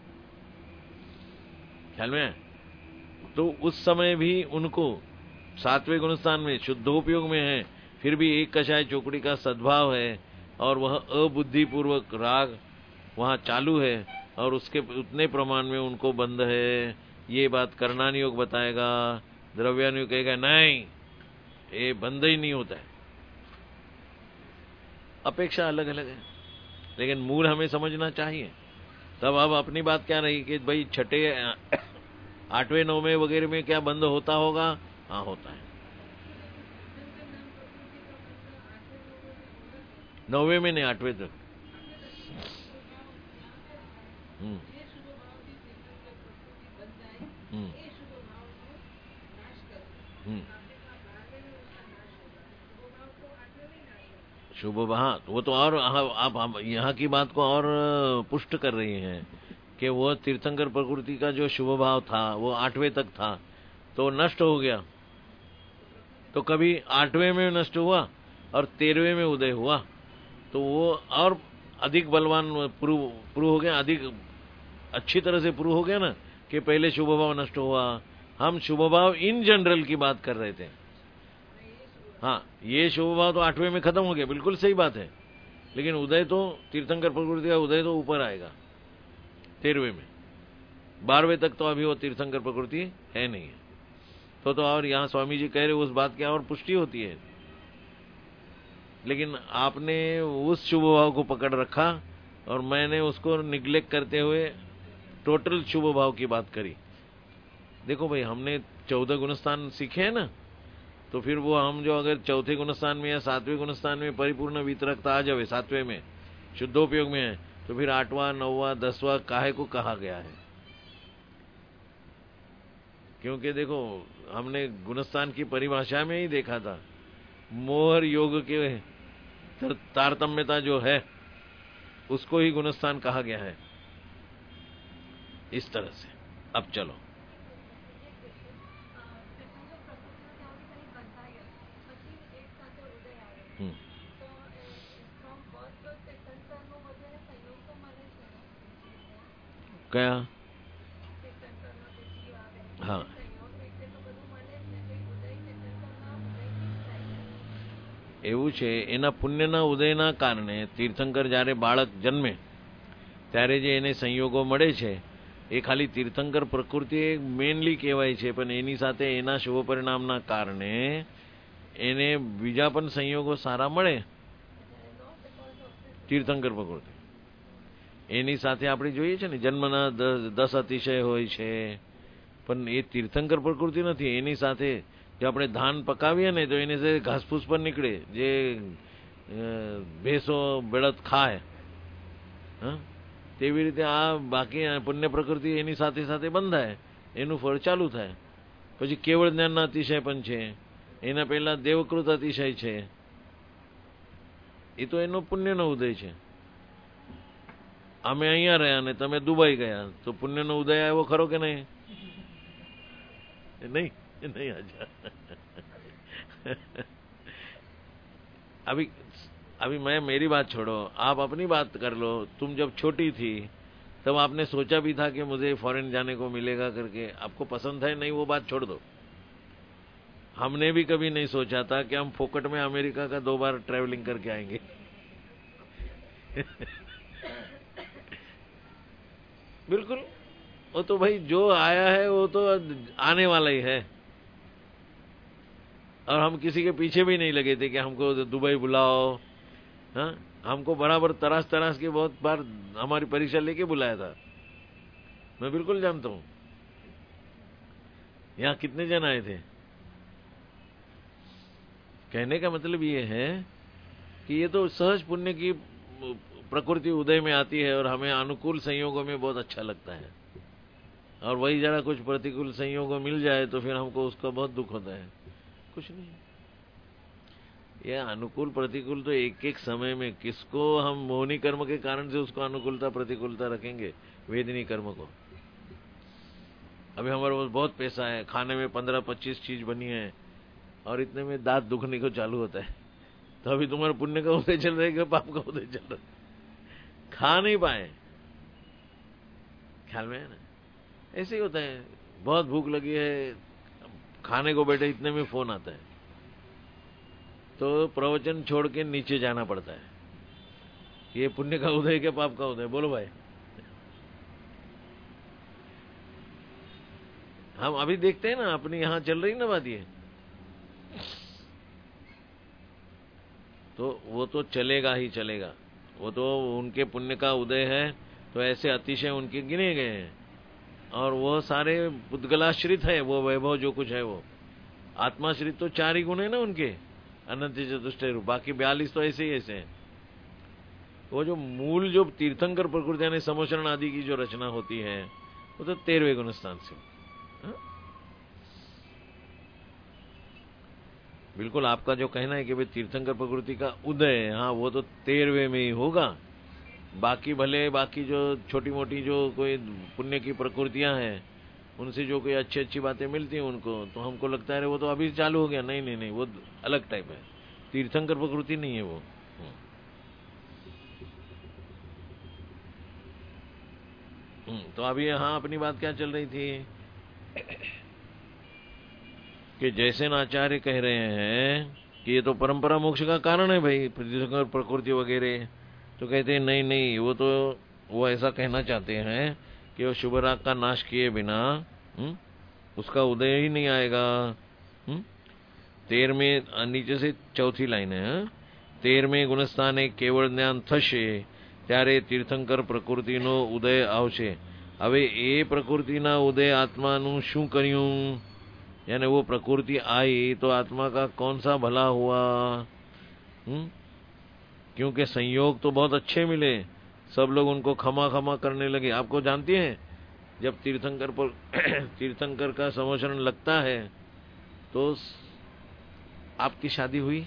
ख्याल में। तो उस समय भी उनको सातवें गुण स्थान में शुद्धोपयोग में है, फिर भी एक कषाय चौकड़ी का सद्भाव है, और वह अबुद्धि पूर्वक राग वहां चालू है, और उसके उतने प्रमाण में उनको बंद है। ये बात करणानि योग बताएगा। द्रव्यानुयोग कहेगा नहीं, ये बंद ही नहीं होता है। अपेक्षा अलग अलग है, लेकिन मूल हमें समझना चाहिए। तब अब अपनी बात क्या रही कि भाई छठे 8वें 9वें वगैरह में क्या बंद होता होगा? हाँ, होता है। 9वें में नहीं, 8वें तक। शुभ, हाँ, वो तो और आप यहाँ की बात को और पुष्ट कर रही हैं कि वो तीर्थंकर प्रकृति का जो शुभ भाव था वो 8वें तक था, तो नष्ट हो गया। तो कभी 8वें में नष्ट हुआ और 13वें में उदय हुआ, तो वो और अधिक बलवान प्रूव हो गया, अधिक अच्छी तरह से प्रूव हो गया ना कि पहले शुभ भाव नष्ट हुआ। हम शुभ भाव इन जनरल की बात कर रहे थे। हाँ, ये शुभ भाव तो 8वें में खत्म हो गया, बिल्कुल सही बात है। लेकिन उदय तो तीर्थंकर प्रकृति का उदय तो ऊपर आएगा 13वें में। 12वें तक तो अभी वो तीर्थंकर प्रकृति है नहीं है। तो और यहाँ स्वामी जी कह रहे उस बात की और पुष्टि होती है। लेकिन आपने उस शुभ भाव को पकड़ रखा और मैंने उसको निग्लेक्ट करते हुए टोटल शुभ भाव की बात करी। देखो भाई, हमने 14 गुणस्थान सीखे हैं ना, तो फिर वो हम जो अगर चौथे गुणस्थान में या 7वें गुणस्थान में परिपूर्ण वितरकता आ जावे, 7वें में शुद्धोपयोग में है, तो फिर 8वां 9वां 10वां काहे को कहा गया है? क्योंकि देखो, हमने गुणस्थान की परिभाषा में ही देखा था, मोहर योग के तारतम्यता जो है उसको ही गुणस्थान कहा गया है, इस तरह से। अब चलो, क्या? हाँ, એવું છે, એના પુણ્યના ઉદયના કારણે તીર્થંકર જ્યારે બાળક જન્મે ત્યારે જે એને સંયોગો મળે છે એ ખાલી તીર્થંકર પ્રકૃતિ મેનલી કહેવાય છે, પણ એની સાથે એના શુભ પરિણામના કારણે એને બીજા પણ સંયોગો સારા મળે. તીર્થંકર પ્રકૃતિ એની સાથે આપણે જોઈએ છે ને, જન્મના 10 અતિશય હોય છે, પણ એ તીર્થંકર પ્રકૃતિ નથી. એની સાથે જો આપણે ધાન પકાવીએ ને તો એની સાથે ઘાસફૂસ પણ નીકળે, જે ભેંસો બળદ ખાય. તેવી રીતે આ બાકી પુણ્ય પ્રકૃતિ એની સાથે સાથે બંધાય, એનું ફળ ચાલુ થાય. પછી કેવળ જ્ઞાનના અતિશય પણ છે, એના પહેલા દેવકૃત અતિશય છે, એ તો એનો પુણ્યનો ઉદય છે. અમે અહીંયા રહ્યા ને તમે દુબઈ ગયા તો પુણ્યનો ઉદય આવ્યો ખરો કે નહીં? नहीं नहीं, आजा. अभी मैं मेरी बात छोड़ो, आप अपनी बात कर लो. तुम जब छोटी थी तब आपने सोचा भी था कि मुझे फॉरेन जाने को मिलेगा करके? आपको पसंद है नहीं, वो बात छोड़ दो. हमने भी कभी नहीं सोचा था कि हम फोकट में अमेरिका का 2 बार ट्रैवलिंग करके आएंगे. बिल्कुल, वो तो भाई जो आया है वो तो आने वाला ही है. और हम किसी के पीछे भी नहीं लगे थे कि हमको दुबई बुलाओ. हाँ, हमको बराबर तराश तराश के बहुत बार हमारी परीक्षा लेके बुलाया था. मैं बिल्कुल जानता हूं. यहाँ कितने जन आए थे? कहने का मतलब ये है कि ये तो सहज पुण्य की प्रकृति उदय में आती है और हमें अनुकूल संयोगों में बहुत अच्छा लगता है. और वही जरा कुछ प्रतिकूल संयोगों मिल जाए तो फिर हमको उसका बहुत दुख होता है. कुछ नहीं। ये अनुकूल प्रतिकूल तो एक एक समय में, किसको हम मोहनी कर्म के कारण से उसको अनुकूलता प्रतिकूलता रखेंगे, वेदनी कर्म को। अभी हमारे पास बहुत पैसा है, खाने में 15-25 चीज बनी है और इतने में दांत दुखने को चालू होता है, तो अभी तुम्हारे पुण्य का उदय चल रहा है कि पाप का उदय चल रहा है? खा नहीं पाए, ख्याल में है ना? ऐसे ही होता है, बहुत भूख लगी है, खाने को बैठे इतने में फोन आता है, तो प्रवचन छोड़ के नीचे जाना पड़ता है। ये पुण्य का उदय क्या पाप का उदय? बोलो भाई। हम अभी देखते हैं ना, अपनी यहां चल रही ना बात ये, तो वो तो चलेगा ही चलेगा। वो तो उनके पुण्य का उदय है, तो ऐसे अतिशय उनके गिने गए हैं, और वो सारे पुद्गलाश्रित है, वो वैभव जो कुछ है वो। आत्माश्रित तो 4 ही गुण है ना उनके, अनंत चतुष्टय रूप, बाकी 42 तो ऐसे ही ऐसे हैं। वो जो मूल जो तीर्थंकर प्रकृति यानी समोचरण आदि की जो रचना होती है, वो तो 13वें गुण स्थान से। हाँ? बिल्कुल आपका जो कहना है कि भाई तीर्थंकर प्रकृति का उदय, हाँ वो तो 13वें में ही होगा। बाकी भले बाकी जो छोटी मोटी जो कोई पुण्य की प्रकृतियां हैं, उनसे जो कोई अच्छी अच्छी बातें मिलती हैं उनको, तो हमको लगता है वो तो अभी चालू हो गया। नहीं नहीं नहीं, वो अलग टाइप है, तीर्थंकर प्रकृति नहीं है वो। तो अभी यहाँ अपनी बात क्या चल रही थी कि जैसे आचार्य कह रहे हैं कि ये तो परंपरा मोक्ष का कारण है भाई, तीर्थंकर प्रकृति वगैरह, तो कहते हैं नहीं नहीं, वो ऐसा कहना चाहते हैं कि वो शुभ राग का नाश किए बिना उसका उदय ही नहीं आएगा। 13वें नीचे से चौथी लाइन है, 13वें गुणस्थाने केवल ज्ञान थशे ત્યારે તીર્થંકર પ્રકૃતિનો ઉદય આવશે। હવે એ પ્રકૃતિના ઉદય આત્માનું શું કર્યું? यानी वो प्रकृति आई तो आत्मा का कौन सा भला हुआ? क्योंकि संयोग तो बहुत अच्छे मिले, सब लोग उनको खमा खमा करने लगे। आपको जानती हैं, जब तीर्थंकर का समोचरण लगता है तो आपकी शादी हुई,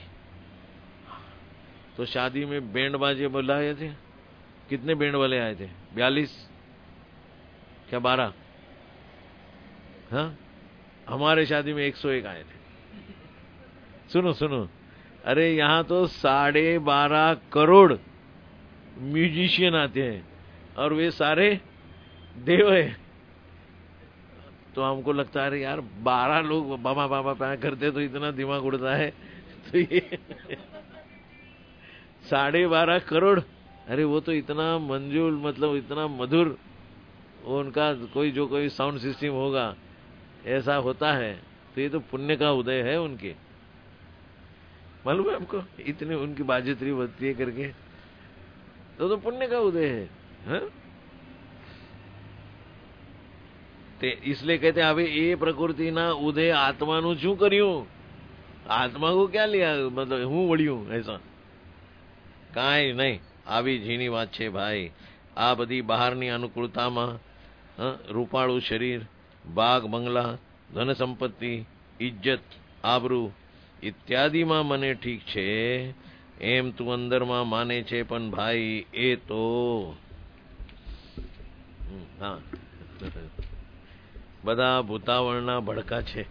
तो शादी में बैंड बाजे बुलाए थे। कितने बैंड वाले आए थे? 42 क्या 12? हाँ, हमारे शादी में 101 आए थे। सुनो सुनो, अरे यहाँ तो 12.5 करोड़ म्यूजिशियन आते हैं और वे सारे देव है। तो हमको लगता है अरे यार 12 लोग बाबा बाबा पाया करते तो इतना दिमाग उड़ता है, तो ये 12.5 करोड़, अरे वो तो इतना मंजूर, मतलब इतना मधुर, वो उनका कोई साउंड सिस्टम होगा, ऐसा होता है। तो ये तो पुण्य का उदय है उनके, मालूम है हमको, इतने उनकी बाजेत्री बजती है करके, तो पुण्य का उदय है, हा? इसलिए कहते हैं अभी ये प्रकृति ना उदय आत्मा नु शू કર્યું? आत्मा को क्या लिया, मतलब हूँ वड़िયું ऐसा કાંઈ નહીં। આવી ઝીણી વાત છે ભાઈ। આ બધી બહારની અનુકૂળતામાં રૂપાળું શરીર, બાગ બંગલા, ધન સંપત્તિ, ઇજ્જત, આબરૂ ઇત્યાદિમાં મને ઠીક છે, એમ તું અંદરમાં માને છે, પણ ભાઈ એ તો હા બધા ભૂતાવળના ભડકા છે।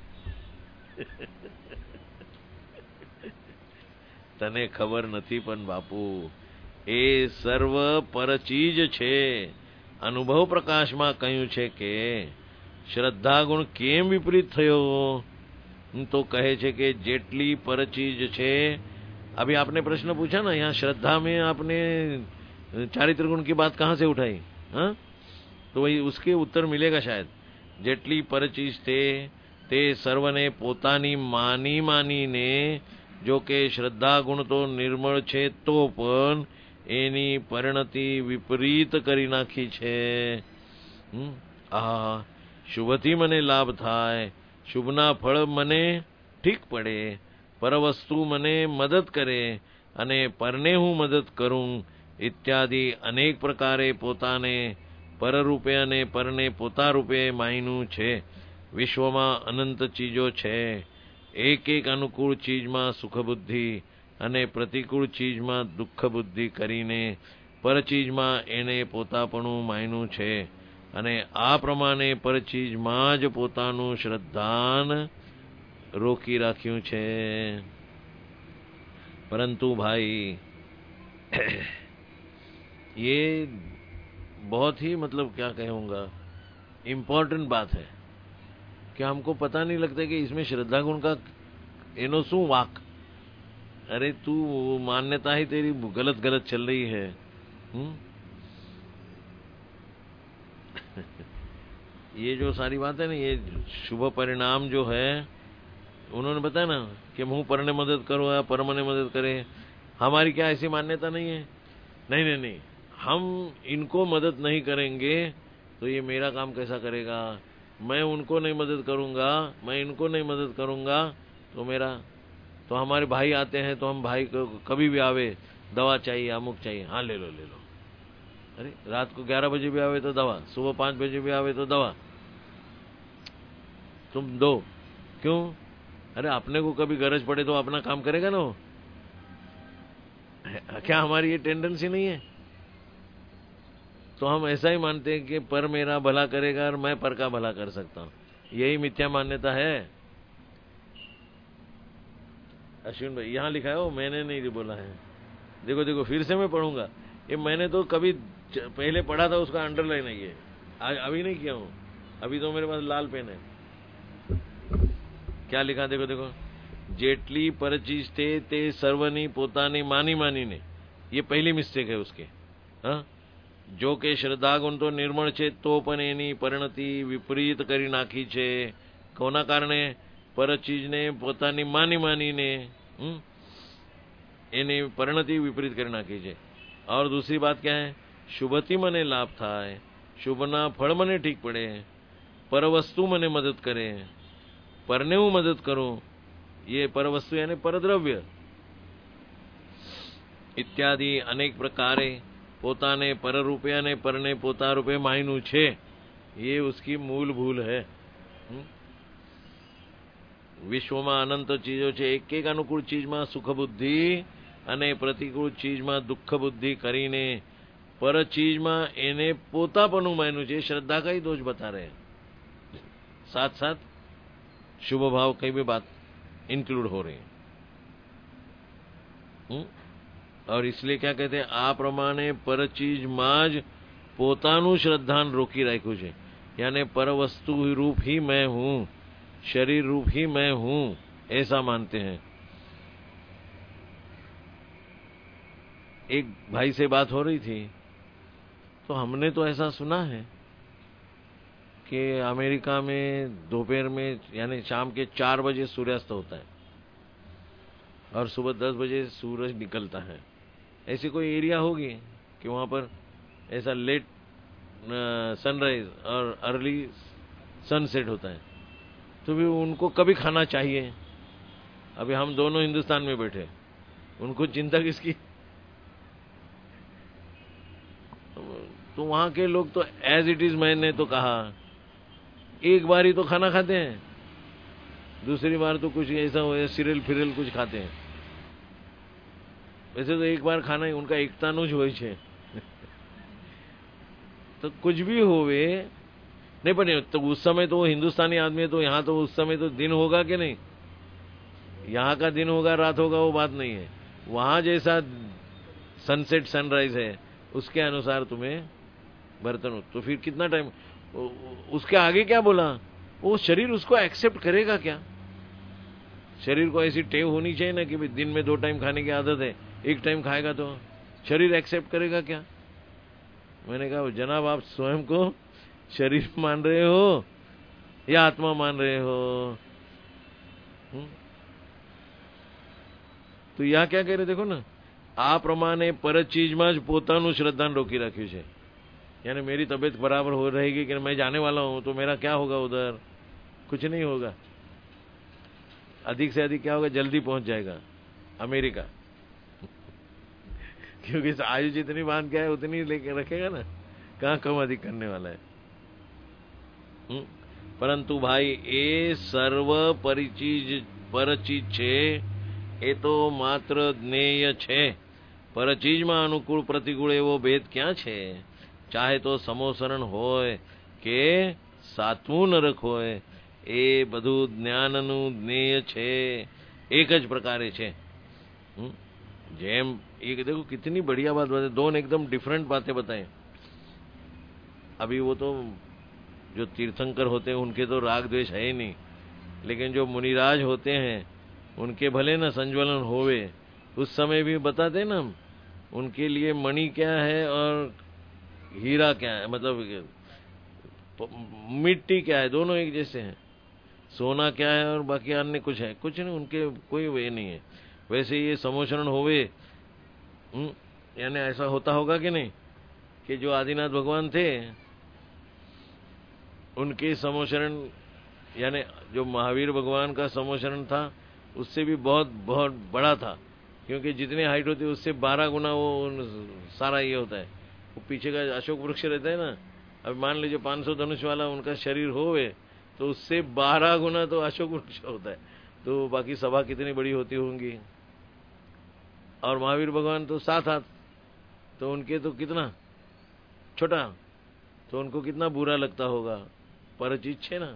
તને ખબર નથી પણ બાપુ એ સર્વ પર ચીજ છે। અનુભવ પ્રકાશમાં કહ્યું છે કે શ્રદ્ધા ગુણ કેમ વિપરીત થયો? तो कहे छे कि जेटली पर चीज छे। अभी आपने प्रश्न पूछा ना, यहाँ श्रद्धा में आपने चारित्र गुण की बात कहाँ से उठाई? हाँ, तो वही उसके उत्तर मिलेगा शायद। जेटली पर चीज ते सर्वने पोतानी मानी मानी ने, जो के श्रद्धा गुण तो निर्मल छे तो पण एनी परिणति विपरीत करी नाखी छे। शुभथी मने लाभ थाय, शुभना फल मने ठीक पड़े, पर वस्तु मने मदद करे अने परने हूँ मदद करूं इत्यादि अनेक प्रकारे पोताने पर रूपे अने परने पोता रूपे मायनू छे। विश्व में अनंत चीजों छे, એક એક અનુકૂળ ચીજમાં સુખ બુદ્ધિ અને પ્રતિકૂળ ચીજમાં દુઃખ બુદ્ધિ કરીને પર ચીજમાં એને પોતાપણું માન્યું છે અને આ પ્રમાણે પર ચીજમાં જ પોતાનું શ્રદ્ધાન રોકી રાખ્યું છે। परंतु भाई ये बहुत ही मतलब क्या कहूँगा इम्पोर्टेंट बात है कि हमको पता नहीं लगता कि इसमें श्रद्धा गुण का एनो शू वाक। अरे तू मान्यता ही तेरी गलत गलत चल रही है। ये जो सारी बात है ना, ये शुभ परिणाम जो है, उन्होंने बताया ना कि मुंह पर ने मदद करो या परम ने मदद करे। हमारी क्या ऐसी मान्यता नहीं है? नहीं नहीं नहीं, हम इनको मदद नहीं करेंगे तो ये मेरा काम कैसा करेगा? मैं उनको नहीं मदद करूंगा, मैं इनको नहीं मदद करूंगा तो मेरा, तो हमारे भाई आते हैं तो हम भाई को कभी भी आवे दवा चाहिए, अमुक चाहिए, हाँ ले लो ले लो। अरे रात को 11 बजे भी आवे तो दवा, सुबह 5 बजे भी आवे तो दवा, तुम दो। क्यों? अरे अपने को कभी गरज पड़े तो अपना काम करेगा ना वो। क्या हमारी ये टेंडेंसी नहीं है? तो हम ऐसा ही मानते हैं कि पर मेरा भला करेगा और मैं पर का भला कर सकता हूं। यही मिथ्या मान्यता है। अश्विन भाई यहाँ लिखा है, वो मैंने नहीं बोला है। देखो देखो फिर से मैं पढ़ूंगा। ये मैंने तो कभी पहले पढ़ा था, उसका अंडरलाइन है ये, आज अभी नहीं किया हूं। अभी तो मेरे पास लाल पेन है। क्या लिखा देखो देखो, जेटली परचीज थे ते सर्वनी पोतानी मानी मानी ने, ये पहली मिस्टेक है उसके। हाँ, जो के श्रद्धा गुण तो निर्मळ છે તો પણ એની પરિણતિ વિપરીત કરી નાખી છે। કોના કારણે? પર ચીજને પોતાની માની માનીને એની પરિણતિ વિપરીત કરી નાખી છે। और दूसरी बात क्या है? शुभથી મને લાભ થાય, શુભના ફળ મને ઠીક પડે, પર વસ્તુ મને મદદ કરે, પરને હું મદદ કરું, ये पर वस्तु यानी परद्रव्य इत्यादि अनेक प्रकारे पोताने पर रूपे અને પરને પોતા રૂપે માન્યું છે। ये उसकी मूल भूल है। વિશ્વમાં અનંત ચીજો છે, એક એક અનુકૂળ ચીજમાં સુખ બુદ્ધિ અને પ્રતિકૂળ ચીજમાં दुख बुद्धि કરીને पर ચીજમાં એને પોતાપણું માન્યું છે। श्रद्धा का ही दोष बता रहे हैं, साथ साथ शुभ भाव कई भी बात इंक्लूड हो रही है। और इसलिए क्या कहते हैं? आ प्रमाणे पर चीज माज पोतानु श्रद्धान रोकी राख्યું છે। यानी पर वस्तु रूप ही मैं हूं, शरीर रूप ही मैं हूं, ऐसा मानते हैं। एक भाई से बात हो रही थी तो हमने तो ऐसा सुना है कि अमेरिका में दोपहर में यानी शाम के 4 बजे सूर्यास्त होता है और सुबह 10 बजे सूरज निकलता है। ऐसी कोई एरिया होगी कि वहां पर ऐसा लेट सनराइज और अर्ली सनसेट होता है, तो भी उनको कभी खाना चाहिए। अभी हम दोनों हिंदुस्तान में बैठे, उनको चिंता किसकी? तो वहां के लोग तो एज इट इज, मैंने तो कहा, एक बार ही तो खाना खाते हैं, दूसरी बार तो कुछ ऐसा हो सीरियल फिरियल कुछ खाते हैं। वैसे तो एक बार खाना ही उनका एकतानु ज होय छे। तो कुछ भी होवे नहीं, पर तो उस समय तो हिंदुस्तानी आदमी है, तो यहाँ तो उस समय तो दिन होगा कि नहीं? यहाँ का दिन होगा रात होगा वो बात नहीं है, वहां जैसा सनसेट सनराइज है उसके अनुसार तुम्हें बर्तन हो। तो फिर कितना टाइम? उसके आगे क्या बोला? वो शरीर उसको एक्सेप्ट करेगा क्या? शरीर को ऐसी टेव होनी चाहिए ना कि भाई दिन में 2 टाइम खाने की आदत है, एक टाइम खाएगा तो शरीर एक्सेप्ट करेगा क्या? मैंने कहा जनाब आप स्वयं को शरीर मान रहे हो या आत्मा मान रहे हो? तो यहाँ क्या कह रहे देखो ना, आ प्रमाणे पर चीजમાં જ પોતાનું શ્રદ્ધાન રોકી રાખ્યું છે। यानी मेरी तबीयत बराबर हो रहेगी कि मैं जाने वाला हूं तो मेरा क्या होगा उधर? कुछ नहीं होगा। अधिक से अधिक क्या होगा? जल्दी पहुंच जाएगा अमेरिका। क्योंकि आयु जितनी बांध के है उतनी लेके रखेगा ना, कहां कम अधिक करने वाला है। परंतु भाई ये सर्व परिचीज પરચીજ છે એ તો માત્ર જ્ઞેય છે. પરચીજમાં અનુકૂળ પ્રતિકૂળ એવો ભેદ ક્યાં છે? ચાહે તો સમોસરણ હોય કે સાતમું નરક હોય, એ બધું જ્ઞાનનું જ્ઞેય છે, एक જ प्रकारे છે. जेम एक देखो कितनी बढ़िया बात बताए, दोनों एकदम डिफरेंट बातें बताएं. अभी वो तो जो तीर्थंकर होते हैं उनके तो राग द्वेष है ही नहीं, लेकिन जो मुनिराज होते हैं उनके भले ना संज्वलन होवे, उस समय भी बताते ना हम उनके लिए मणि क्या है और हीरा क्या है, मतलब मिट्टी क्या है, दोनों एक जैसे हैं. सोना क्या है और बाकी अन्य कुछ है, कुछ नहीं, उनके कोई वे नहीं है. वैसे ये समोशरण होवे, यानी ऐसा होता होगा कि नहीं कि जो आदिनाथ भगवान थे उनके समोशरण, यानी जो महावीर भगवान का समोशरण था उससे भी बहुत बहुत बड़ा था, क्योंकि जितनी हाइट होती है उससे 12 गुना वो सारा ये होता है. वो पीछे का अशोक वृक्ष रहता है ना, अब मान लीजिए 500 धनुष वाला उनका शरीर होवे तो उससे 12 गुना तो अशोक वृक्ष होता है. तो बाकी सभा कितनी बड़ी होती होंगी. और महावीर भगवान तो 7 हाथ, तो उनके तो कितना छोटा, तो उनको कितना बुरा लगता होगा. परचीज छे ना.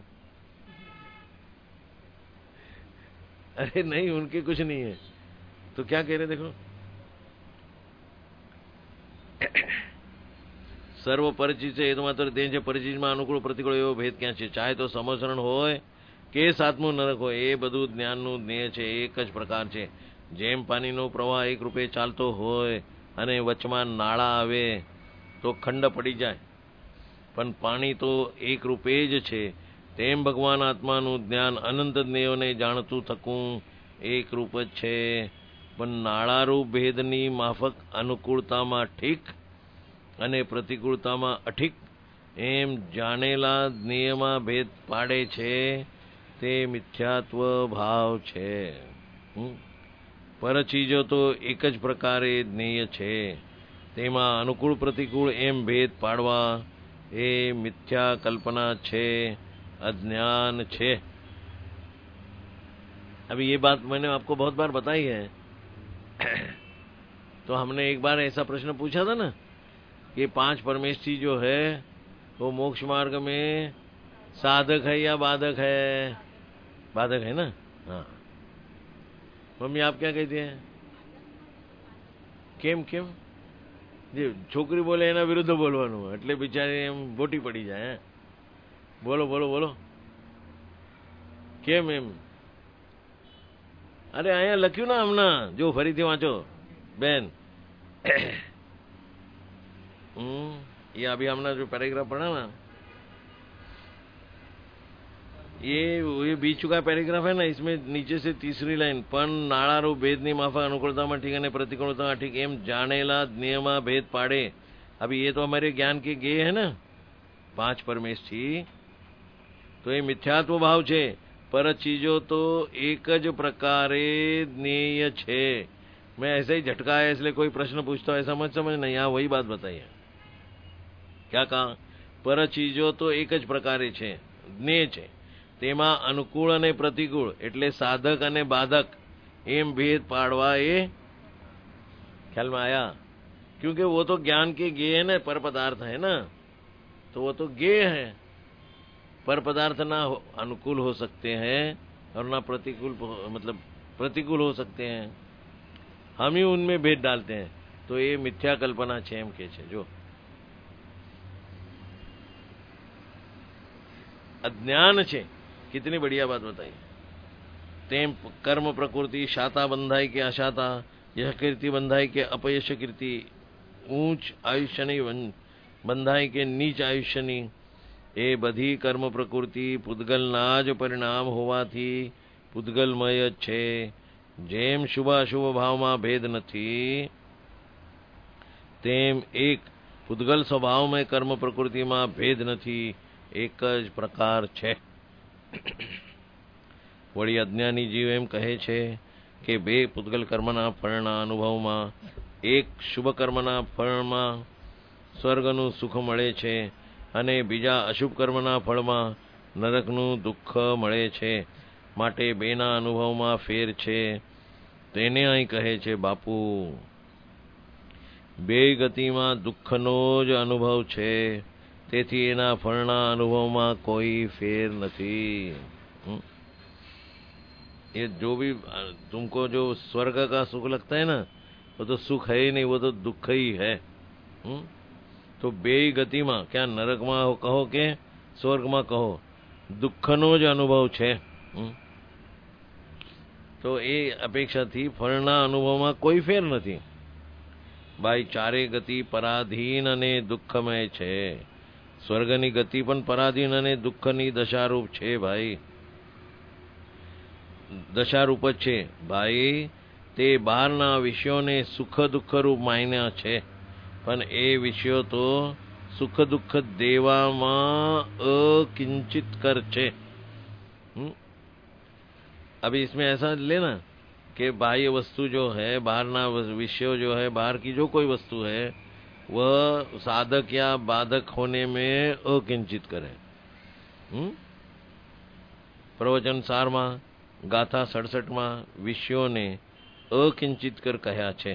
अरे नहीं, उनके कुछ नहीं है. तो क्या कह रहे देखो, સર્વ પરિચિત છે એ તો માત્ર તે છે. પરિચિતમાં અનુકૂળ પ્રતિકૂળ એવો ભેદ ક્યાં છે? ચાહે તો સમસરણ હોય કે સાતમું નરક હોય, એ બધું જ્ઞાનનું જ્ઞેય છે, એક જ પ્રકાર છે. જેમ પાણીનો પ્રવાહ એક રૂપે ચાલતો હોય અને વચમાં નાળા આવે તો ખંડ પડી જાય, પણ પાણી તો એક રૂપે જ છે, તેમ ભગવાન આત્માનું જ્ઞાન અનંત જ્ઞેયોને જાણતું થકું એક રૂપ જ છે. પણ નાળારૂપ ભેદની માફક અનુકૂળતામાં ઠીક અને પ્રતિકૂળતામાં અઠીક એમ જાણેલા જ્ઞેયમાં ભેદ પાડે છે, તે મિથ્યાત્વ ભાવ છે. પરચીજો તો એક જ પ્રકારે જ્ઞેય છે, તેમાં અનુકૂળ પ્રતિકૂળ એમ ભેદ પાડવા એ મિથ્યા કલ્પના છે, अज्ञान छे. अभी ये बात मैंने आपको बहुत बार बताई है. तो हमने एक बार ऐसा प्रश्न पूछा था ना कि 5 परमेष्ठी जो है वो मोक्ष मार्ग में साधक है या बाधक है? बाधक है ना. हाँ मम्मी आप क्या कहती हैं? કેમ કેમ? જે છોકરી બોલે એના વિરુદ્ધ બોલવાનું એટલે બિચારી એમ બોટી પડી જાય. બોલો બોલો બોલો, કેમ એમ? અરે અહીંયા લખ્યું ના હમણાં, જો ફરીથી વાંચો બેન. ये अभी हमने जो पैराग्राफ पढ़ा ना, ये बीच का पैराग्राफ है ना, इसमें नीचे से तीसरी लाइन, पण नाळारू भेदनी माफक अनुकूलताમાં ઠીક અને प्रतिकूलताમાં ઠીક એમ જાણેલા જ્ઞેયમાં ભેદ પાડે. अभी ये तो हमारे ज्ञान के गेय है ना 5 परमेष्ठी, तो ये मिथ्यात्व भाव છે. पर चीजों तो एक ज प्रकारे ज्ञेय છે. मैं ऐसे ही झटका है इसलिए कोई प्रश्न पूछता है ऐसा मत समझना, यहाँ वही बात बताई है. क्या कहा? पर चीजों तो एक ज प्रकारे છે, જ્ઞેય છે, તેમાં અનુકૂળ અને પ્રતિકૂળ એટલે સાધક અને બાધક એમ ભેદ પાડવા એ ख्याल में आया? क्योंकि वो तो ज्ञान के गेय है ना, पर पदार्थ है ना, तो वो तो गेय है. पर पदार्थ ना अनुकूल हो सकते हैं और ना प्रतिकूल, मतलब प्रतिकूल हो सकते हैं. हम ही उनमें भेद डालते हैं, तो ये मिथ्या कल्पना છે એમ કે છે. जो अज्ञान છે, कितनी बढ़िया बात बताई. तेम कर्म प्रकृति शाता बंधाई के अशाता, यह कीर्ति बंधाई के अपयश कीर्ति, ऊंच आयुष्यनी बंधाई के नीच आयुष्यनी, એ બધી કર્મ પ્રકૃતિ પૂતગલના જ પરિણામ હોવાથી પૂતગલમય જ છે. જેમ શુભાશુભ ભાવમાં ભેદ નથી, તેમ એક પૂતગલ સ્વભાવમાં કર્મ પ્રકૃતિમાં ભેદ નથી, એક જ પ્રકાર છે. વળી અજ્ઞાની જીવ એમ કહે છે કે 2 પૂતગલ કર્મના ફળના અનુભવમાં એક શુભ કર્મના ફળમાં સ્વર્ગનું સુખ મળે છે અને બીજા અશુભ કર્મના ફળમાં નરકનું દુઃખ મળે છે. માટે બેના અનુભવમાં ફેર છે તેને અહીં કહે છે બાપુ બે ગતિમાં દુઃખનો જ અનુભવ છે તેથી એના ફળના અનુભવમાં કોઈ ફેર નથી। ये जो भी तुमको जो स्वर्ग का सुख लगता है ना वो तो सुख है ही नहीं, वो तो दुख ही है। तो बे गति में क्या नरक में कहो के स्वर्ग में कहो दुखनो ज अनुभव छे। तो ये अपेक्षा थी फलना अनुभव में कोई फेर नहीं भाई। चारे गति पराधीन अने दुखमय छे। स्वर्गनी गति पण पराधीन अने दुखनी दशारूप छे भाई, दशारूप ज छे भाई। ते बहारना विषयोने सुख दुख रूप मान्या छे पण ए विषयो तो सुख दुख देवामां अकिंचित कर छे। अभी इसमें ऐसा लेना कि बाह्य वस्तु जो है, बाहरना विषय जो है, बाहर की जो कोई वस्तु है वह साधक या बाधक होने में अकिंचित करे। प्रवचन सार में गाथा 67 में विषयों ने अकिंचित कर कहा छे।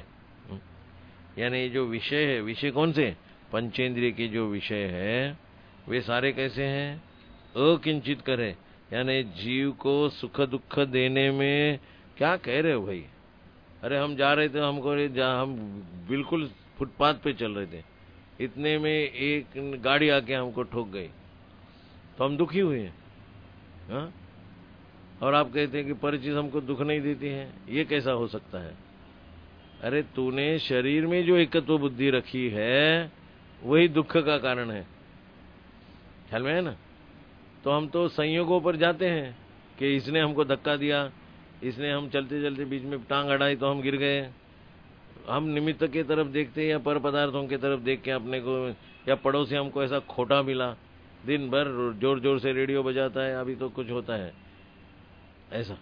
यानी जो विषय है, विषय कौन से? पंचेंद्रिय के जो विषय है वे सारे कैसे हैं? अकिंचित करे। यानी जीव को सुख दुख देने में क्या कह रहे हो भाई? अरे हम जा रहे थे, हमको हम बिल्कुल फुटपाथ पे चल रहे थे, इतने में एक गाड़ी आके हमको ठोक गई तो हम दुखी हुए। हाँ? और आप कहते हैं कि पर चीज हमको दुख नहीं देती है, ये कैसा हो सकता है? अरे तूने शरीर में जो एकत्व बुद्धि रखी है वही दुख का कारण है, ख्याल में है ना? तो हम तो संयोगों पर जाते हैं कि इसने हमको धक्का दिया, इसने हम चलते चलते बीच में टांग अड़ाई तो हम गिर गए। हम निमित्त के तरफ देखते या पर पदार्थों के तरफ देख के अपने को, या पड़ोसी हमको ऐसा खोटा मिला, दिन भर जोर जोर से रेडियो बजाता है, अभी तो कुछ होता है ऐसा,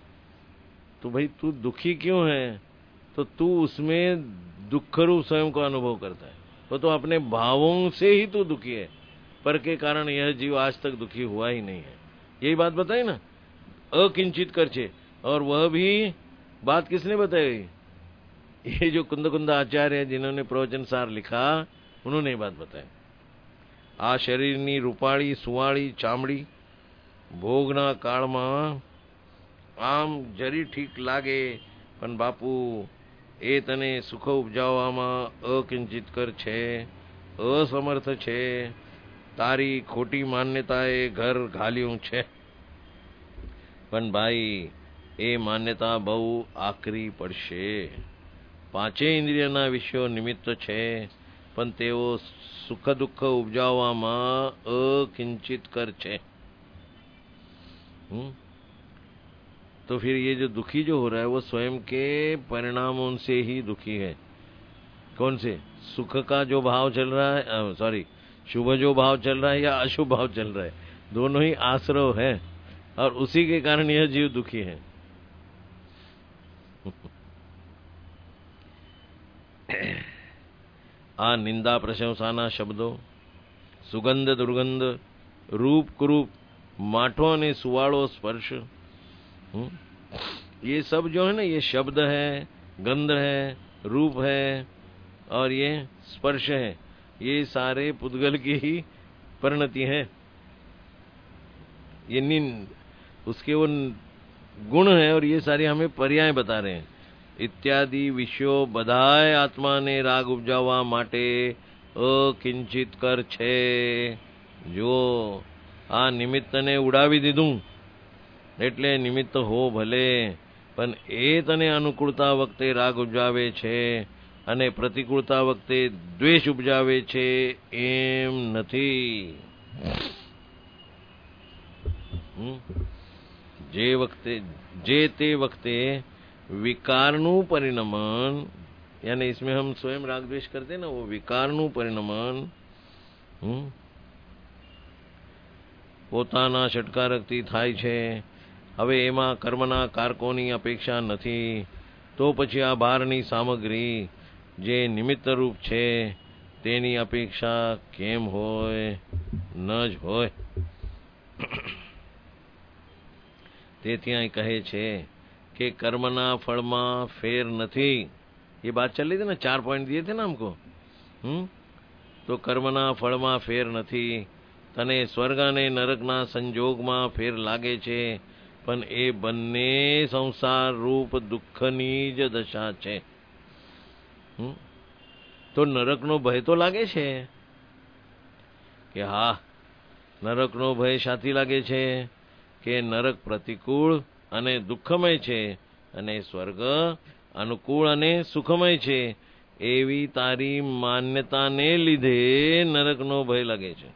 तो भाई तू दुखी क्यों है? तो तू उसमें दुख रूप स्वयं को अनुभव करता है, वो तो अपने भावों से ही तू दुखी है, पर के कारण यह जीव आज तक दुखी हुआ ही नहीं है। यही बात बताई ना, अकिंचित कर छे। और वह भी बात किसने बताई? ये जो कुंद आचार्य है जिन्होंने प्रवचन सार लिखा, उन्होंने ये बात बताई। आ शरीरनी रूपाળી सुवाળી चामड़ी भोगना काल में आम जरी ठीक लागे पण बापू ए तने सुख उपजाववामां अकिंचित कर छे, असमर्थ छे। तारी खोटी मान्यताए घर घाल्યું छे पण भाई ए मान्यता बहु आकरी पड़शे। पांचे इंद्रियना विषयो निमित्त छे पण तेओ सुख दुख उपजाववामां अकिंचित कर छे। तो फिर ये जो दुखी जो हो रहा है वो स्वयं के परिणामों से ही दुखी है। कौन से? सुख का जो भाव चल रहा है, सॉरी शुभ जो भाव चल रहा है या अशुभ भाव चल रहा है, दोनों ही आश्रव है और उसी के कारण यह जीव दुखी है। आ निंदा प्रशंसाना शब्दों, सुगंध दुर्गंध, रूप कुरूप, माठो ने सुवाड़ो स्पर्श, ये सब जो है ना, ये शब्द है, गंध है, रूप है और ये स्पर्श है, ये सारे पुद्गल की ही परिणति है। ये उसके वो गुण है और ये सारे हमें पर्याय बता रहे हैं। इत्यादि विषयो बधाय आत्मा ने राग उपजावा माटे अकिंचित कर छे। जो आ निमित्त ने उड़ावी दीधुं એટલે નિમિત્ત હો ભલે પણ એ તને અનુકૂળતા વખતે રાગ ઉપજાવે છે અને પ્રતિકૂળતા વખતે દ્વેષ ઉપજાવે છે એમ નથી। જે તે વખતે વિકારનું પરિણમન, यानी इसमें हम स्वयं राग द्वेष करते ना, वो विकारનું પરિણમન પોતાના ષટકારકથી થાય છે। હવે એમાં કર્મના કારકોની અપેક્ષા નથી, તો પછી આ બહારની સામગ્રી જે નિમિત્તરૂપ છે તેની અપેક્ષા કેમ હોય? ન જ હોય। તે ત્યાં કહે છે कि कर्मना फलमा फेर नहीं। ये बात चल रही थी ना, 4 पॉइंट दिए थे ना हमको। तो कर्मना फलमा फेर नहीं, तने स्वर्ग ने नरकना संजोगमा फेर लागे छे, पण ए बन्ने संसार रूप दुखनी ज दशा छे। तो नरकनो भय तो लागे छे कि हाँ, नरकनो भय शाथी लागे छे कि नरक प्रतिकूल અને દુઃખમય છે અને સ્વર્ગ અનુકૂળ અને સુખમય છે, એવી તારી માન્યતાને લીધે नरकનો ભય लगे છે।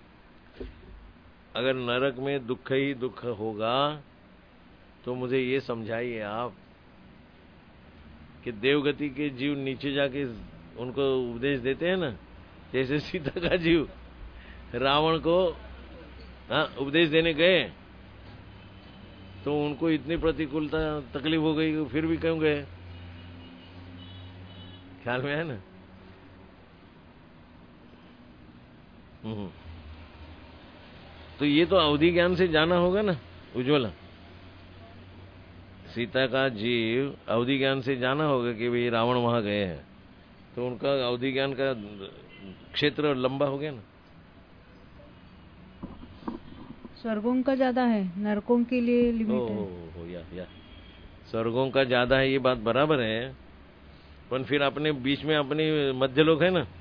अगर नरक में दुख ही दुख होगा तो मुझे ये समझाइए आप कि देवगति के जीव नीचे जाके उनको उपदेश देते हैं ना, जैसे सीता का जीव रावण को उपदेश देने गए तो उनको इतनी प्रतिकूलता तकलीफ हो गई कि फिर भी क्यों गए। ख्याल में है ना। तो ये तो अवधि ज्ञान से जाना होगा ना उज्ज्वला। सीता का जीव अवधि ज्ञान से जाना होगा कि भाई रावण वहां गए हैं, तो उनका अवधि ज्ञान का क्षेत्र लंबा हो गया ना। स्वर्गों का ज्यादा है, नरकों के लिए लिमिट है। या स्वर्गों का ज्यादा है, ये बात बराबर है, पर फिर अपने बीच में अपने मध्य लोग है ना।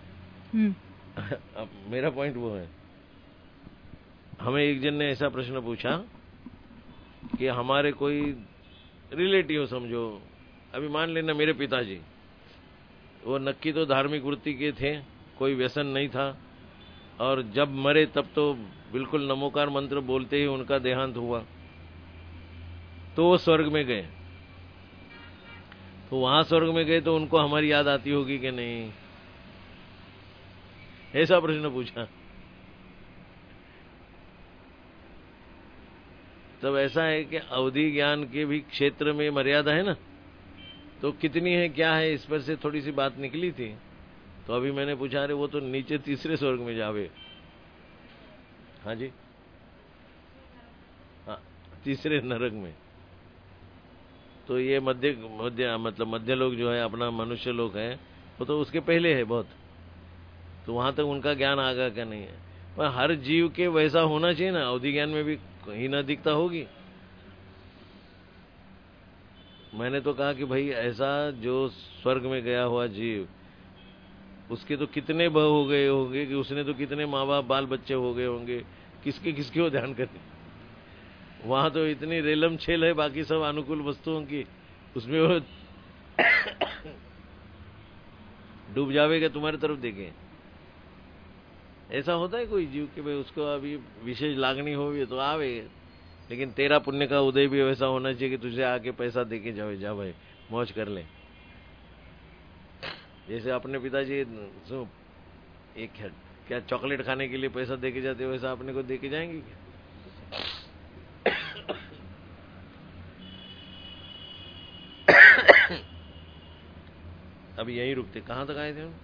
मेरा पॉइंट वो है, हमें एक जन ने ऐसा प्रश्न पूछा कि हमारे कोई रिलेटिव समझो, अभी मान लेना मेरे पिताजी, वो नक्की तो धार्मिक वृत्ति के थे, कोई व्यसन नहीं था, और जब मरे तब तो बिल्कुल नमोकार मंत्र बोलते ही उनका देहांत हुआ। तो वो स्वर्ग में गए, तो वहां स्वर्ग में गए तो उनको हमारी याद आती होगी कि नहीं, ऐसा प्रश्न पूछा। तब ऐसा है कि अवधि ज्ञान के भी क्षेत्र में मर्यादा है ना, तो कितनी है क्या है इस पर से थोड़ी सी बात निकली थी। तो अभी मैंने पूछा, अरे वो तो नीचे तीसरे स्वर्ग में जावे। हाँ जी, हाँ, तीसरे नरक में। तो ये मध्य मतलब मध्य लोग जो है, अपना मनुष्य लोग है, वो तो उसके पहले है बहुत, तो वहां तक उनका ज्ञान आगा क्या नहीं है। पर हर जीव के वैसा होना चाहिए ना, अवधि ज्ञान में भी कहीं ना दिखता होगी। मैंने तो कहा कि भाई ऐसा जो स्वर्ग में गया हुआ जीव, उसके तो कितने बह हो गए होंगे कि उसने तो कितने माँ बाप बाल बच्चे हो गए होंगे, किसके किसके वो ध्यान करे। वहां तो इतनी रेलम छेल है बाकी सब अनुकूल वस्तुओं की, उसमें वो डूब जावेगा तुम्हारी तरफ देखे। ऐसा होता है कोई जीव कि भाई उसको अभी विशेष लागनी हो तो आवे, लेकिन तेरा पुण्य का उदय भी वैसा होना चाहिए कि तुझे आके पैसा देके जाओ, जा भाई मौज कर ले। जैसे अपने पिताजी एक क्या चॉकलेट खाने के लिए पैसा देके जाते, वैसा अपने को देके जाएंगे क्या? अब यहीं रुकते, कहां तक आए थे हम?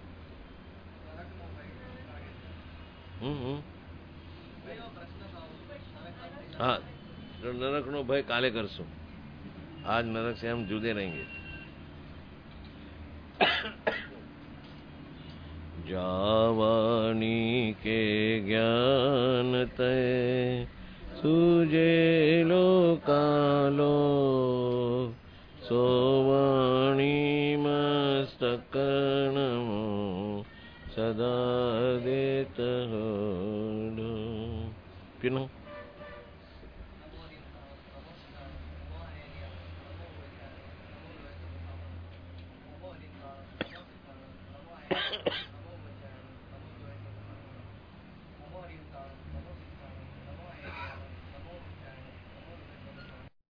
हाँ, नरक नो भय काले करसु। आज नरक से हम जुदे रहेंगे। जावानी के ज्ञान तय सूजे लो कालो, सोवाणी मस्तकन सदा देत हो।